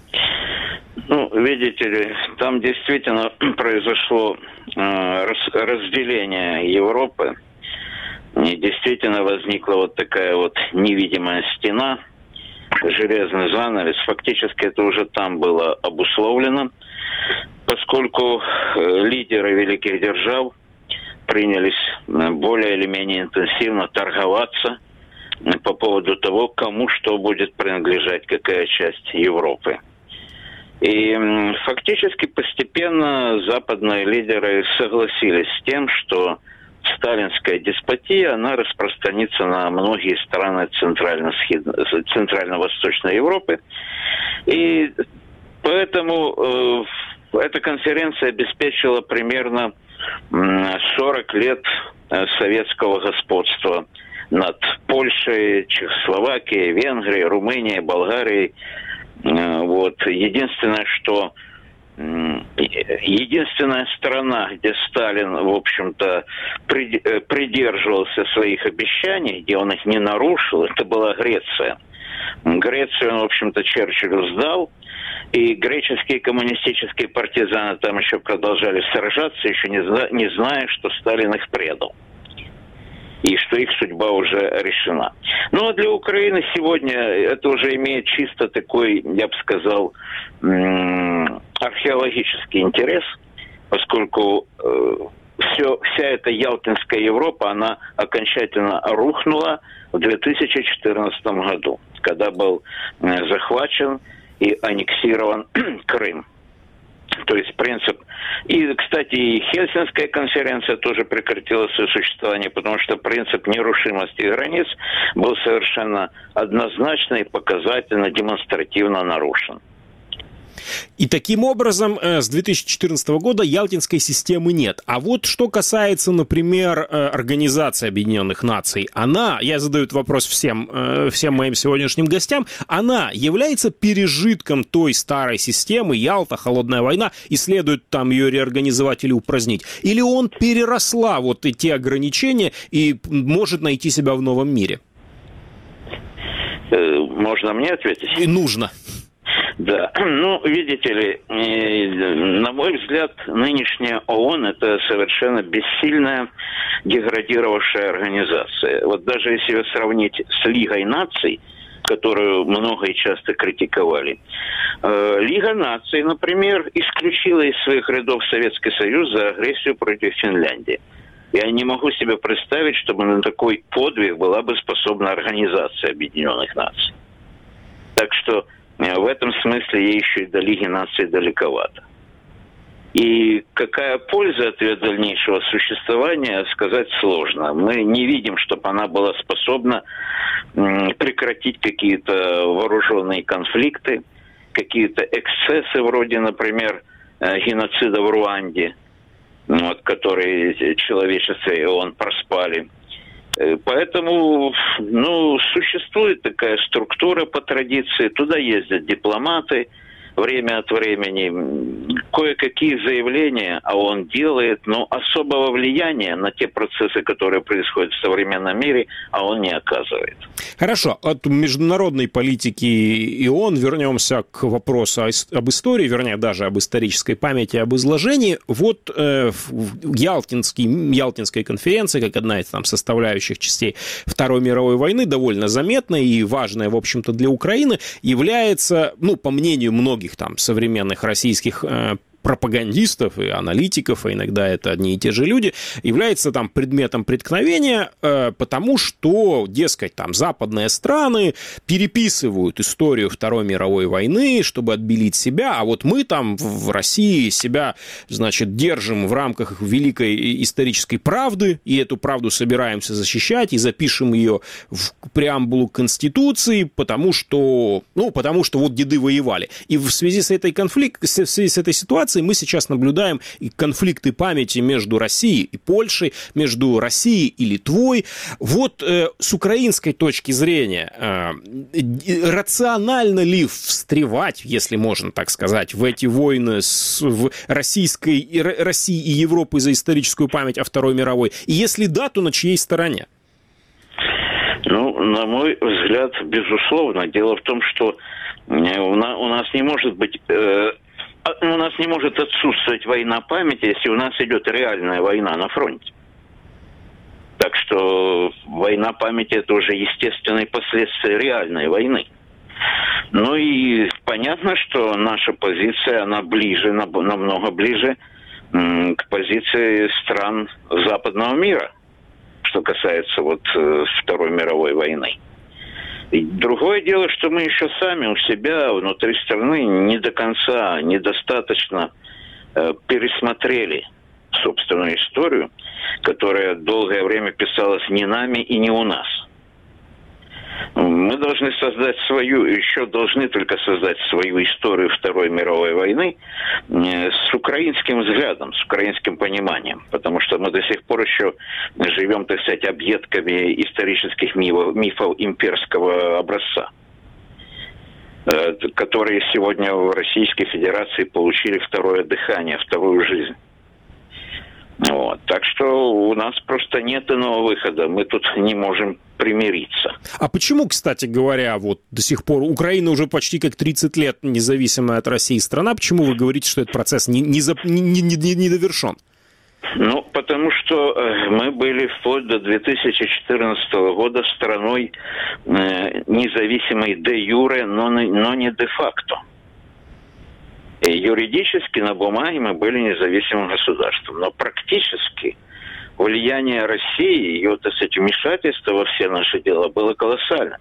Ну, видите ли, там действительно произошло э, разделение Европы. И действительно возникла вот такая вот невидимая стена, железный занавес. Фактически это уже там было обусловлено, поскольку э, лидеры великих держав принялись более или менее интенсивно торговаться по поводу того, кому что будет принадлежать, какая часть Европы. И фактически постепенно западные лидеры согласились с тем, что сталинская деспотия, она распространится на многие страны центрально-восточной Европы. И поэтому э, эта конференция обеспечила примерно сорок лет советского господства над Польшей, Чехословакией, Венгрией, Румынией, Болгарией. Вот. Единственное, что единственная страна, где Сталин, в общем-то, придерживался своих обещаний, где он их не нарушил, это была Греция. Грецию он, в общем-то, Черчиллю сдал, и греческие коммунистические партизаны там еще продолжали сражаться, еще не, зна- не зная, что Сталин их предал. И что их судьба уже решена. Ну, а для Украины сегодня это уже имеет чисто такой, я бы сказал, археологический интерес, поскольку э, все, вся эта Ялтинская Европа, она окончательно рухнула в две тысячи четырнадцатом году, когда был э, захвачен и аннексирован Крым. То есть принцип... И, кстати, и Хельсинская конференция тоже прекратила свое существование, потому что принцип нерушимости границ был совершенно однозначно и показательно, демонстративно нарушен. И таким образом с две тысячи четырнадцатого года Ялтинской системы нет. А вот что касается, например, Организации Объединенных Наций, она, я задаю этот вопрос всем, всем моим сегодняшним гостям, она является пережитком той старой системы, Ялта, Холодная война, и следует там ее реорганизовать или упразднить? Или он переросла вот эти ограничения и может найти себя в новом мире? Можно мне ответить? И нужно. Да, ну, видите ли, на мой взгляд, нынешняя ООН – это совершенно бессильная, деградировавшая организация. Вот даже если ее сравнить с Лигой наций, которую много и часто критиковали, Лига наций, например, исключила из своих рядов Советский Союз за агрессию против Финляндии. Я не могу себе представить, чтобы на такой подвиг была бы способна Организация Объединенных Наций. Так что в этом смысле ей еще и до Лиги наций далековато. И какая польза от ее дальнейшего существования, сказать сложно. Мы не видим, чтобы она была способна прекратить какие-то вооруженные конфликты, какие-то эксцессы, вроде, например, геноцида в Руанде, вот, которые человечество и ООН проспали. Поэтому, ну, существует такая структура по традиции, туда ездят дипломаты, время от времени кое-какие заявления, а он делает, но особого влияния на те процессы, которые происходят в современном мире, а он не оказывает. Хорошо, от международной политики и ООН вернемся к вопросу об истории, вернее, даже об исторической памяти, об изложении. Вот э, Ялтинский, Ялтинская конференция, как одна из там составляющих частей Второй мировой войны, довольно заметная и важная, в общем-то, для Украины, является, ну, по мнению многих там современных российских э, пропагандистов и аналитиков, а иногда это одни и те же люди, является там предметом преткновения, э, потому что, дескать, там западные страны переписывают историю Второй мировой войны, чтобы отбелить себя, а вот мы там в России себя, значит, держим в рамках великой исторической правды, и эту правду собираемся защищать, и запишем ее в преамбулу Конституции, потому что, ну, потому что вот деды воевали. И в связи с этой конфликт, в связи с этой ситуацией мы сейчас наблюдаем и конфликты памяти между Россией и Польшей, между Россией и Литвой. Вот э, с украинской точки зрения, э, рационально ли встревать, если можно так сказать, в эти войны с, в российской, России и Европы за историческую память о Второй мировой? И если да, то на чьей стороне? Ну, на мой взгляд, безусловно. Дело в том, что у нас не может быть... Э, У нас не может отсутствовать война памяти, если у нас идет реальная война на фронте. Так что война памяти – это уже естественные последствия реальной войны. Ну и понятно, что наша позиция, она ближе, намного ближе к позиции стран западного мира, что касается вот Второй мировой войны. Другое дело, что мы еще сами у себя внутри страны не до конца, недостаточно э, пересмотрели собственную историю, которая долгое время писалась не нами и не у нас. Мы должны создать свою, еще должны только создать свою историю Второй мировой войны э, с украинским взглядом, с украинским пониманием, потому что мы до сих пор еще живем, так сказать, объедками исторических мифов, мифов имперского образца, э, которые сегодня в Российской Федерации получили второе дыхание, вторую жизнь. Вот. Так что у нас просто нет иного выхода. Мы тут не можем примириться. А почему, кстати говоря, вот до сих пор Украина уже почти как тридцать лет независимая от России страна, почему вы говорите, что этот процесс не, не, не, не, не довершен? Ну, потому что э, мы были вплоть до две тысячи четырнадцатого года страной э, независимой де юре, но, но не де факто. И юридически на бумаге мы были независимым государством, но практически влияние России, ее, так сказать, вмешательство во все наши дела было колоссальным.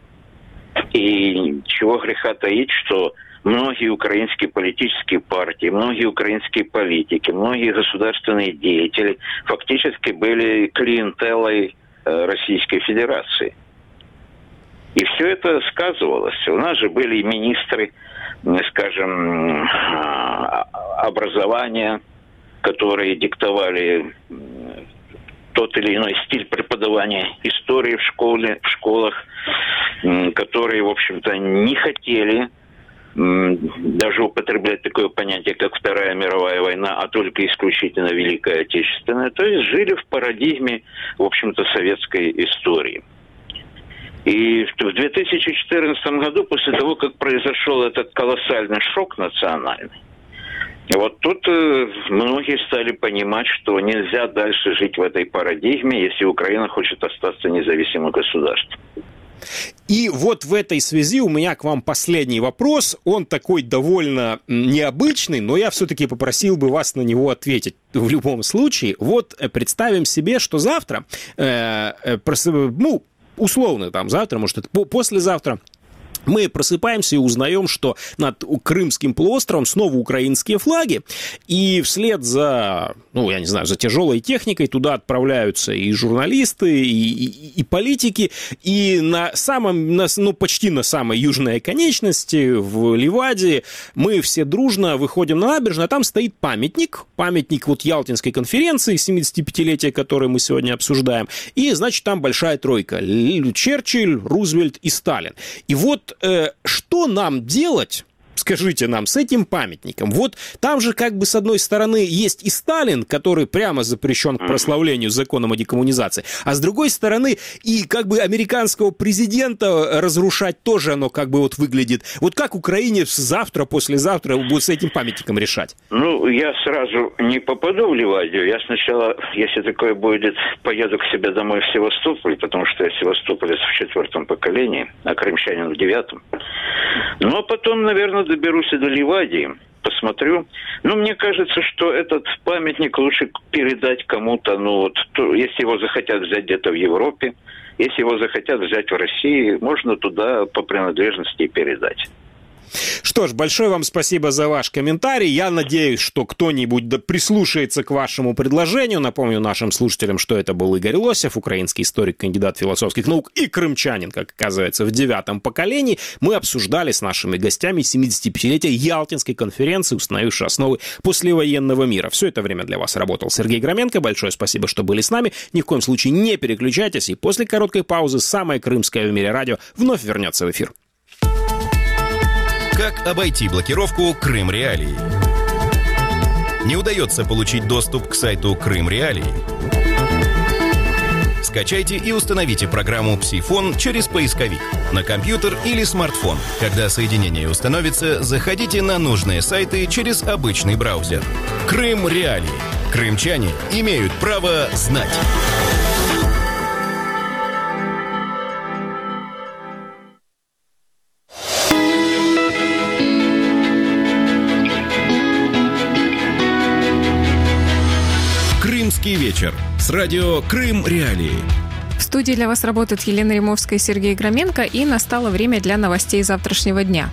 И чего греха таить, что многие украинские политические партии, многие украинские политики, многие государственные деятели фактически были клиентелой Российской Федерации. И все это сказывалось. У нас же были министры, скажем, образования, которые диктовали тот или иной стиль преподавания истории в школе, в школах, которые, в общем-то, не хотели даже употреблять такое понятие, как Вторая мировая война, а только исключительно Великая Отечественная. То есть жили в парадигме, в общем-то, советской истории. И в две тысячи четырнадцатом году, после того, как произошел этот колоссальный шок национальный, вот тут э, многие стали понимать, что нельзя дальше жить в этой парадигме, если Украина хочет остаться независимым государством. И вот в этой связи у меня к вам последний вопрос. Он такой довольно необычный, но я все-таки попросил бы вас на него ответить в любом случае. Вот представим себе, что завтра, э, э, ну, условно, там, завтра, может, это послезавтра, мы просыпаемся и узнаем, что над Крымским полуостровом снова украинские флаги, и вслед за, ну, я не знаю, за тяжелой техникой туда отправляются и журналисты, и, и, и политики, и на самом, на, ну, почти на самой южной оконечности, в Ливаде, мы все дружно выходим на набережную, а там стоит памятник, памятник вот Ялтинской конференции, семидесятипятилетия, которую мы сегодня обсуждаем, и, значит, там большая тройка, Черчилль, Рузвельт и Сталин. И вот что нам делать скажите нам, с этим памятником, вот там же как бы с одной стороны есть и Сталин, который прямо запрещен к прославлению законом о декоммунизации, а с другой стороны и как бы американского президента разрушать тоже оно как бы вот выглядит. Вот как Украине завтра, послезавтра будет с этим памятником решать? Ну, я сразу не попаду в Ливадию. Я сначала, если такое будет, поеду к себе домой в Севастополь, потому что я севастополец в четвертом поколении, а крымчанин в девятом. Ну, а потом, наверное, доберусь и до Ливадии, посмотрю. Но мне кажется, что этот памятник лучше передать кому-то, ну, вот, то, если его захотят взять где-то в Европе, если его захотят взять в России, можно туда по принадлежности и передать. Что ж, большое вам спасибо за ваш комментарий. Я надеюсь, что кто-нибудь прислушается к вашему предложению. Напомню нашим слушателям, что это был Игорь Лосев, украинский историк, кандидат философских наук и крымчанин, как оказывается, в девятом поколении. Мы обсуждали с нашими гостями семидесятипятилетие Ялтинской конференции, установившей основы послевоенного мира. Все это время для вас работал Сергей Громенко. Большое спасибо, что были с нами. Ни в коем случае не переключайтесь. И после короткой паузы самое крымское в мире радио вновь вернется в эфир. Как обойти блокировку Крым Реалии? Не удается получить доступ к сайту Крым Реалии? Скачайте и установите программу «Псифон» через поисковик на компьютер или смартфон. Когда соединение установится, заходите на нужные сайты через обычный браузер. Крым Реалии. Крымчане имеют право знать. Крымский вечер с радио Крым Реалии. В студии для вас работают Елена Римовская и Сергей Громенко, и настало время для новостей завтрашнего дня.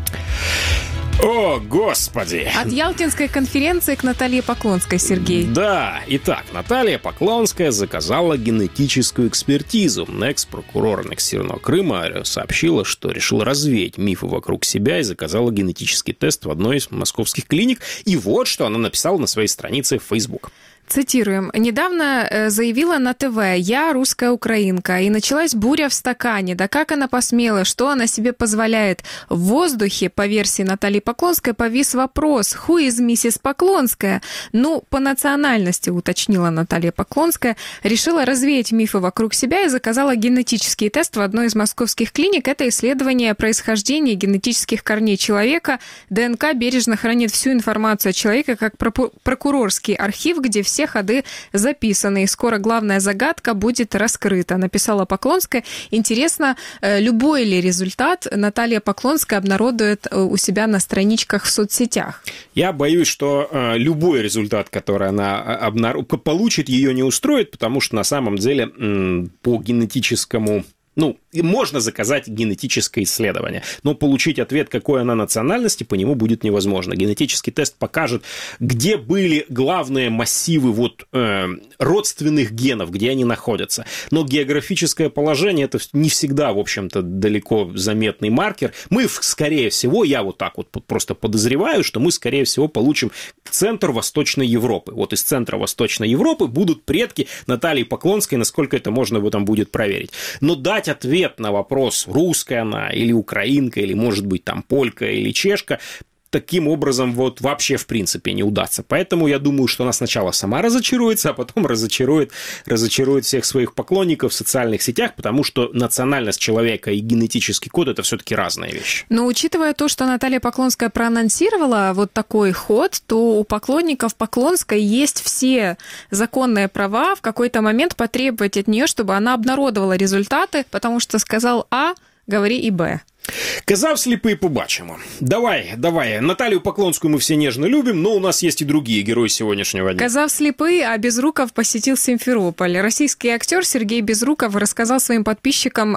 О, Господи! От Ялтинской конференции к Наталье Поклонской, Сергей. Да, итак, Наталья Поклонская заказала генетическую экспертизу. Экс-прокурор аннексированного Крыма сообщила, что решила развеять мифы вокруг себя и заказала генетический тест в одной из московских клиник. И вот что она написала на своей странице в Facebook. Цитируем. «Недавно заявила на ТВ: я русская украинка, и началась буря в стакане. Да как она посмела? Что она себе позволяет? В воздухе, по версии Натальи Поклонской, повис вопрос: who is миссис Поклонская? Ну, по национальности, уточнила Наталья Поклонская. Решила развеять мифы вокруг себя и заказала генетический тест в одной из московских клиник. Это исследование происхождения генетических корней человека. ДНК бережно хранит всю информацию о человеке, как прокурорский архив, где все Все ходы записаны, и скоро главная загадка будет раскрыта», написала Поклонская. Интересно, любой ли результат Наталья Поклонская обнародует у себя на страничках в соцсетях? Я боюсь, что э, любой результат, который она обнарод... получит, ее не устроит, потому что на самом деле э, по генетическому... Ну, можно заказать генетическое исследование, но получить ответ, какой она национальности, по нему будет невозможно. Генетический тест покажет, где были главные массивы вот, э, родственных генов, где они находятся. Но географическое положение – это не всегда, в общем-то, далеко заметный маркер. Мы, скорее всего, я вот так вот просто подозреваю, что мы, скорее всего, получим центр Восточной Европы. Вот из центра Восточной Европы будут предки Натальи Поклонской, насколько это можно там будет проверить. Но дать ответ на вопрос, русская она или украинка, или, может быть, там полька или чешка, таким образом вот вообще в принципе не удастся. Поэтому я думаю, что она сначала сама разочаруется, а потом разочарует, разочарует всех своих поклонников в социальных сетях, потому что национальность человека и генетический код – это все-таки разные вещи. Но учитывая то, что Наталья Поклонская проанонсировала вот такой ход, то у поклонников Поклонской есть все законные права в какой-то момент потребовать от нее, чтобы она обнародовала результаты, потому что сказал А, говори и Б. Казав сліпий, побачимо. Давай, давай. Наталью Поклонскую мы все нежно любим, но у нас есть и другие герои сегодняшнего дня. Казав слепый, а Безруков посетил Симферополь. Российский актер Сергей Безруков рассказал своим подписчикам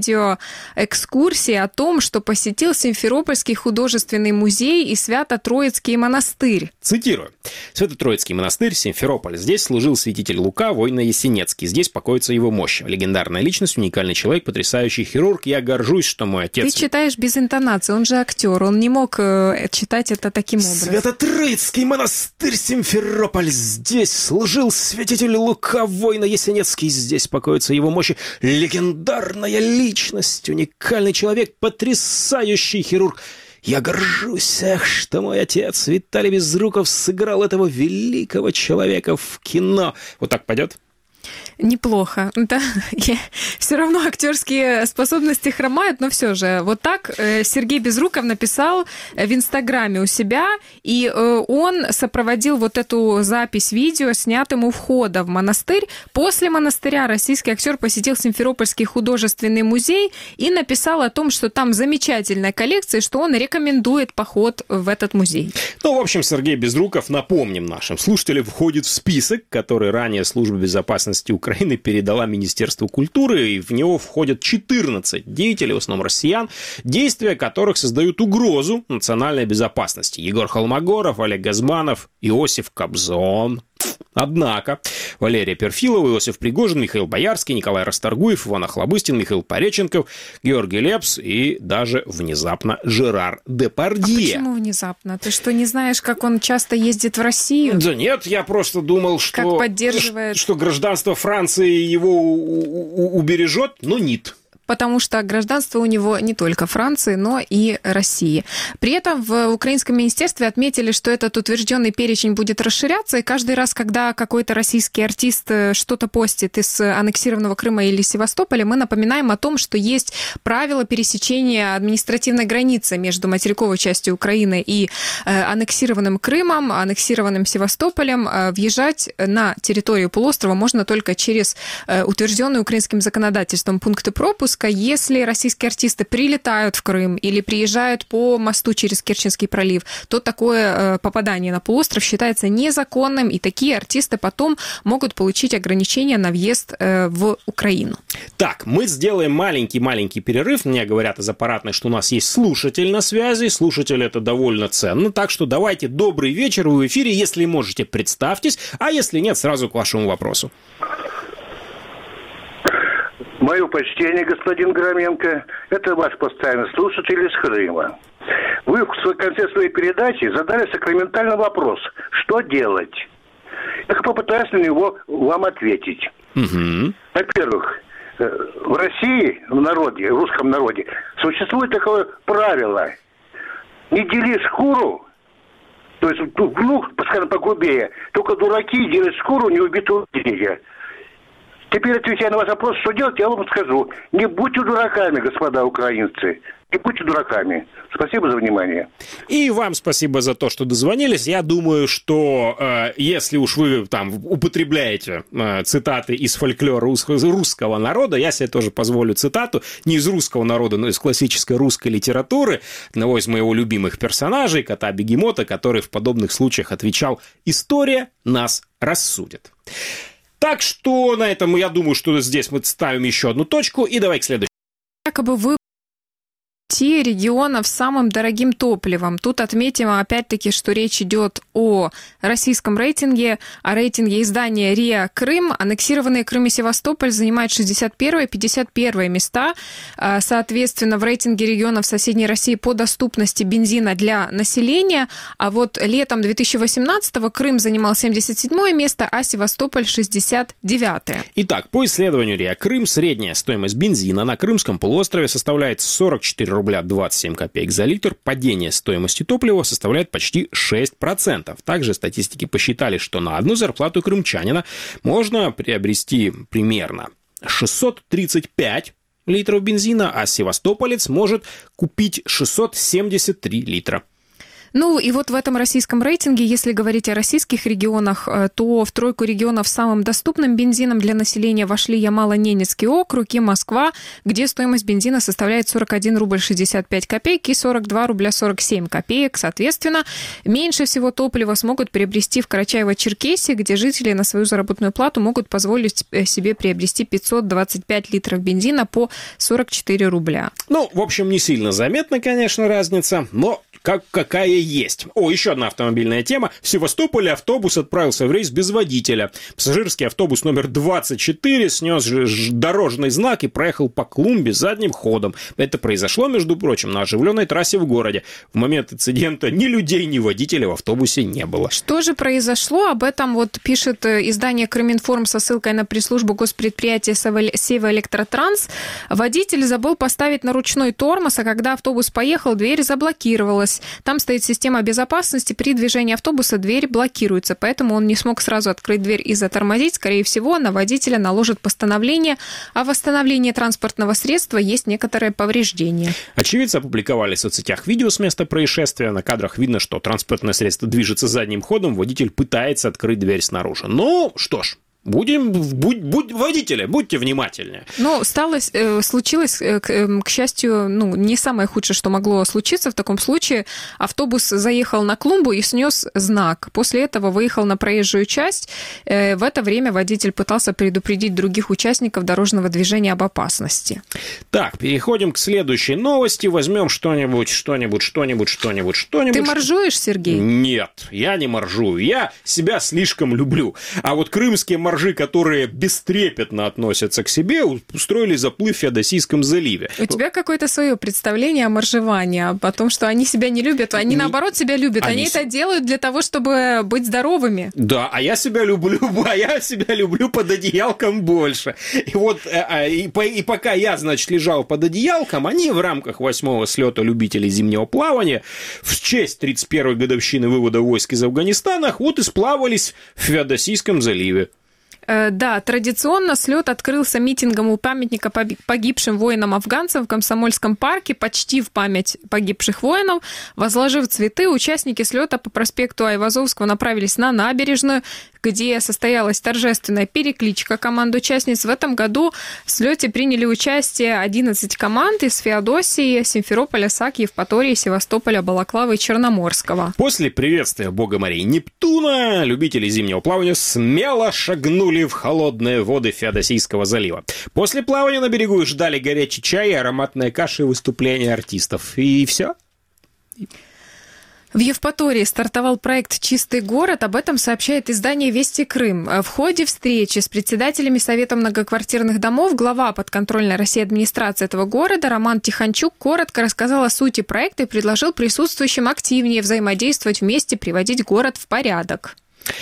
видеоэкскурсии о том, что посетил Симферопольский художественный музей и Свято-Троицкий монастырь. Цитирую. Свято-Троицкий монастырь, Симферополь. Здесь служил святитель Лука, Войно-Ясенецкий. Здесь покоится его мощь. Легендарная личность, уникальный человек, потрясающий хирург. Я горжусь, что мой отец... Ты читаешь без интонации, он же актер, он не мог э, читать это таким образом. Свято-Троицкий монастырь, Симферополь. Здесь служил святитель Лука, Войно-Ясенецкий. Здесь покоится его мощи. Легендарная личность, уникальный человек, потрясающий хирург. Я горжусь, эх, что мой отец Виталий Безруков сыграл этого великого человека в кино. Вот так пойдет? Неплохо. Да. Все равно актерские способности хромают, но все же. Вот так Сергей Безруков написал в Инстаграме у себя, и он сопроводил вот эту запись видео, снятым у входа в монастырь. После монастыря российский актер посетил Симферопольский художественный музей и написал о том, что там замечательная коллекция, и что он рекомендует поход в этот музей. Ну, в общем, Сергей Безруков, напомним нашим слушателям, входит в список, который ранее Служба безопасности Украины передала Министерству культуры, и в него входят четырнадцать деятелей, в основном россиян, действия которых создают угрозу национальной безопасности. Егор Холмогоров, Олег Газманов, Иосиф Кобзон. Однако Валерия Перфилова, Иосиф Пригожин, Михаил Боярский, Николай Расторгуев, Иван Охлобыстин, Михаил Пореченков, Георгий Лепс и даже внезапно Жерар Депардье. А почему внезапно? Ты что, не знаешь, как он часто ездит в Россию? Да нет, я просто думал, что, как поддерживает... что гражданство Франции его убережет, но нет. Потому что гражданство у него не только Франции, но и России. При этом в украинском министерстве отметили, что этот утвержденный перечень будет расширяться, и каждый раз, когда какой-то российский артист что-то постит из аннексированного Крыма или Севастополя, мы напоминаем о том, что есть правила пересечения административной границы между материковой частью Украины и аннексированным Крымом, аннексированным Севастополем. Въезжать на территорию полуострова можно только через утвержденные украинским законодательством пункты пропуска. Если российские артисты прилетают в Крым или приезжают по мосту через Керченский пролив, то такое попадание на полуостров считается незаконным, и такие артисты потом могут получить ограничения на въезд в Украину. Так, мы сделаем маленький-маленький перерыв. Мне говорят из аппаратной, что у нас есть слушатель на связи. Слушатель — это довольно ценно. Так что давайте, добрый вечер, вы в эфире. Если можете, представьтесь, а если нет, сразу к вашему вопросу. Мое почтение, господин Громенко. Это ваш постоянный слушатель из Крыма. Вы в конце своей передачи задали сакраментальный вопрос. Что делать? Я попытаюсь на него вам ответить. Угу. Во-первых, в России, в народе, в русском народе, существует такое правило. Не дели шкуру, то есть, ну, скажем, погрубее, только дураки делят шкуру неубитого медведя. Теперь, отвечая на ваш вопрос, что делать, я вам скажу. Не будьте дураками, господа украинцы. Не будьте дураками. Спасибо за внимание. И вам спасибо за то, что дозвонились. Я думаю, что э, если уж вы там употребляете э, цитаты из фольклора русского народа, я себе тоже позволю цитату, не из русского народа, но из классической русской литературы, одного из моего любимых персонажей, кота-бегемота, который в подобных случаях отвечал: «История нас рассудит». Так что на этом, я думаю, что здесь мы ставим еще одну точку, и давай к следующему. Якобы вы регионов с самым дорогим топливом. Тут отметим опять-таки, что речь идет о российском рейтинге, о рейтинге издания РИА Крым. Аннексированные Крым и Севастополь занимают шестьдесят первое и пятьдесят первое места. Соответственно, в рейтинге регионов соседней России по доступности бензина для населения. А вот летом две тысячи восемнадцатого Крым занимал семьдесят седьмое место, а Севастополь шестьдесят девятое. Итак, по исследованию РИА Крым, средняя стоимость бензина на Крымском полуострове составляет сорок четыре рубля двадцать семь копеек за литр. Падение стоимости топлива составляет почти шесть процентов. Также статистики посчитали, что на одну зарплату крымчанина можно приобрести примерно шестьсот тридцать пять литров бензина, а севастополец может купить шестьсот семьдесят три литра. Ну и вот в этом российском рейтинге, если говорить о российских регионах, то в тройку регионов с самым доступным бензином для населения вошли Ямало-Ненецкий округ и Москва, где стоимость бензина составляет сорок один рубль шестьдесят пять копеек и сорок два рубля сорок семь копеек. Соответственно, меньше всего топлива смогут приобрести в Карачаево-Черкесии, где жители на свою заработную плату могут позволить себе приобрести пятьсот двадцать пять литров бензина по сорок четыре рубля. Ну, в общем, не сильно заметна, конечно, разница, но как, какая есть. О, еще одна автомобильная тема. В Севастополе автобус отправился в рейс без водителя. Пассажирский автобус номер двадцать четыре снес дорожный знак и проехал по клумбе задним ходом. Это произошло, между прочим, на оживленной трассе в городе. В момент инцидента ни людей, ни водителя в автобусе не было. Что же произошло? Об этом вот пишет издание Крыминформ со ссылкой на пресс-службу госпредприятия Севаэлектротранс. Водитель забыл поставить на ручной тормоз, а когда автобус поехал, дверь заблокировалась. Там стоит система безопасности. При движении автобуса дверь блокируется, поэтому он не смог сразу открыть дверь и затормозить. Скорее всего, на водителя наложат постановление о восстановлении транспортного средства. Есть некоторые повреждения. Очевидцы опубликовали в соцсетях видео с места происшествия. На кадрах видно, что транспортное средство движется задним ходом, водитель пытается открыть дверь снаружи. Ну, что ж, будем, будь, будь, водители, будьте внимательнее. Ну, стало, э, случилось, э, к, э, к счастью, ну, не самое худшее, что могло случиться в таком случае. Автобус заехал на клумбу и снес знак. После этого выехал на проезжую часть. Э, в это время водитель пытался предупредить других участников дорожного движения об опасности. Так, переходим к следующей новости. Возьмем что-нибудь, что-нибудь, что-нибудь, что-нибудь, что-нибудь. Ты моржуешь, Сергей? Нет, я не моржую. Я себя слишком люблю. А вот крымские моржи, моржи, которые бестрепетно относятся к себе, устроили заплыв в Феодосийском заливе. У тебя какое-то свое представление о моржевании, о том, что они себя не любят, они не... наоборот себя любят, они, они это делают для того, чтобы быть здоровыми. Да, а я себя люблю, а я себя люблю под одеялком больше. И вот, и, и пока я, значит, лежал под одеялком, они в рамках восьмого слета любителей зимнего плавания в честь тридцать первой годовщины вывода войск из Афганистана вот и сплавались в Феодосийском заливе. Да, традиционно слет открылся митингом у памятника погибшим воинам-афганцам в Комсомольском парке, почти в память погибших воинов. Возложив цветы, участники слета по проспекту Айвазовского направились на набережную, где состоялась торжественная перекличка команд участниц. В этом году в слете приняли участие одиннадцать команд из Феодосии, Симферополя, Саки, Евпатории, Севастополя, Балаклавы и Черноморского. После приветствия бога морей Нептуна любители зимнего плавания смело шагнули в холодные воды Феодосийского залива. После плавания на берегу ждали горячий чай, ароматная каша и выступления артистов. И все. В Евпатории стартовал проект «Чистый город». Об этом сообщает издание «Вести Крым». В ходе встречи с председателями Совета многоквартирных домов глава подконтрольной России администрации этого города Роман Тиханчук коротко рассказал о сути проекта и предложил присутствующим активнее взаимодействовать вместе, приводить город в порядок.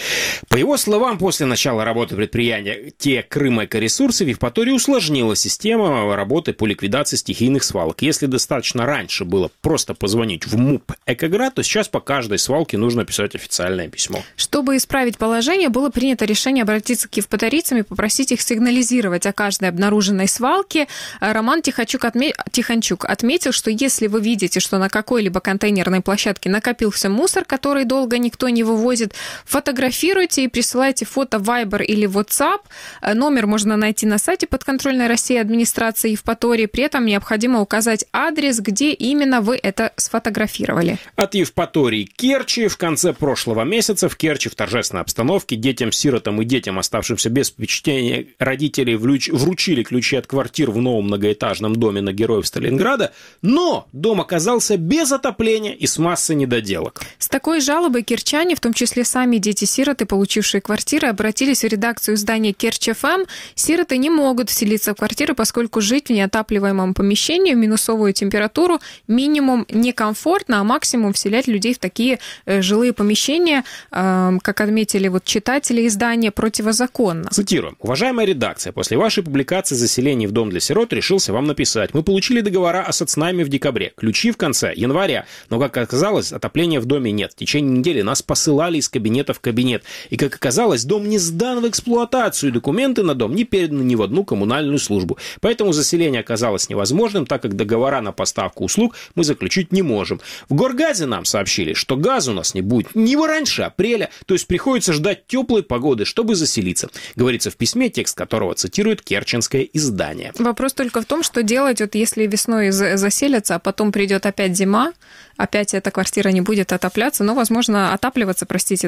По его словам, после начала работы предприятия «Те Крым-Экоресурсы» в Евпатории усложнилась система работы по ликвидации стихийных свалок. Если достаточно раньше было просто позвонить в МУП «Экоград», то сейчас по каждой свалке нужно писать официальное письмо. Чтобы исправить положение, было принято решение обратиться к евпаторийцам и попросить их сигнализировать о каждой обнаруженной свалке. Роман Тиханчук, отме... Тиханчук отметил, что если вы видите, что на какой-либо контейнерной площадке накопился мусор, который долго никто не вывозит, фото Фотографируйте и присылайте фото в Viber или WhatsApp. Номер можно найти на сайте подконтрольной России администрации Евпатории. При этом необходимо указать адрес, где именно вы это сфотографировали. От Евпатории к Керчи. В конце прошлого месяца в Керчи в торжественной обстановке детям-сиротам и детям, оставшимся без попечения родителей, вручили ключи от квартир в новом многоэтажном доме на Героев Сталинграда, но дом оказался без отопления и с массой недоделок. С такой жалобой керчане, в том числе сами дети сироты, получившие квартиры, обратились в редакцию издания Керчь-ФМ. Сироты не могут вселиться в квартиры, поскольку жить в неотапливаемом помещении в минусовую температуру минимум некомфортно, а максимум вселять людей в такие жилые помещения, как отметили вот читатели издания, противозаконно. Цитирую. «Уважаемая редакция, после вашей публикации «Заселение в дом для сирот» решился вам написать. Мы получили договора о соцнайме в декабре, ключи в конце января, но, как оказалось, отопления в доме нет. В течение недели нас посылали из кабинета в кабинет. И, как оказалось, дом не сдан в эксплуатацию, документы на дом не переданы ни в одну коммунальную службу. Поэтому заселение оказалось невозможным, так как договора на поставку услуг мы заключить не можем. В Горгазе нам сообщили, что газа у нас не будет ни раньше апреля, то есть приходится ждать теплой погоды, чтобы заселиться. Говорится в письме, текст которого цитирует керченское издание. Вопрос только в том, что делать, вот если весной заселятся, а потом придет опять зима, опять эта квартира не будет отопляться, но, возможно, отапливаться, простите, до, до этого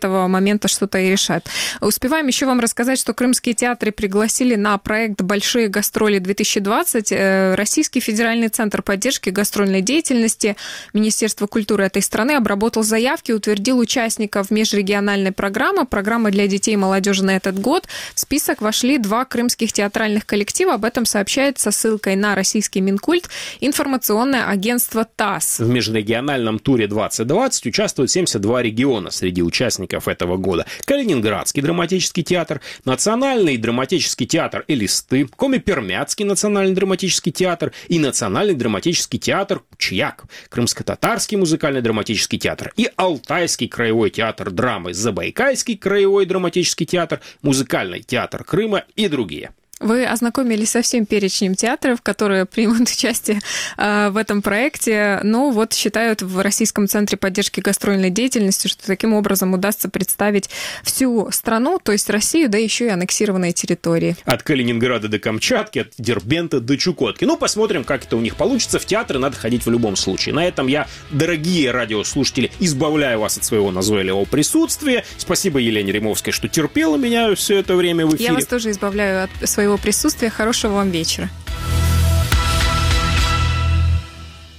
этого момента что-то и решать. Успеваем еще вам рассказать, что крымские театры пригласили на проект «Большие гастроли-две тысячи двадцать». Российский федеральный центр поддержки гастрольной деятельности Министерства культуры этой страны обработал заявки, утвердил участников межрегиональной программы, программы для детей и молодежи на этот год. В список вошли два крымских театральных коллектива. Об этом сообщает со ссылкой на российский Минкульт информационное агентство ТАСС. В межрегиональном туре двадцать двадцать участвуют семьдесят два региона среди участников этого года. Калининградский драматический театр, Национальный драматический театр Элисты, Коми-Пермяцкий национальный драматический театр и Национальный драматический театр Чьяк, Крымско-татарский музыкальный драматический театр и Алтайский краевой театр драмы, Забайкальский краевой драматический театр, Музыкальный театр Крыма и другие. Вы ознакомились со всем перечнем театров, которые примут участие э, в этом проекте. Ну, вот считают в Российском центре поддержки гастрольной деятельности, что таким образом удастся представить всю страну, то есть Россию, да еще и аннексированные территории. От Калининграда до Камчатки, от Дербента до Чукотки. Ну, посмотрим, как это у них получится. В театры надо ходить в любом случае. На этом я, дорогие радиослушатели, избавляю вас от своего назойливого присутствия. Спасибо Елене Римовской, что терпела меня все это время в эфире. Я вас тоже избавляю от своего присутствия. Хорошего вам вечера.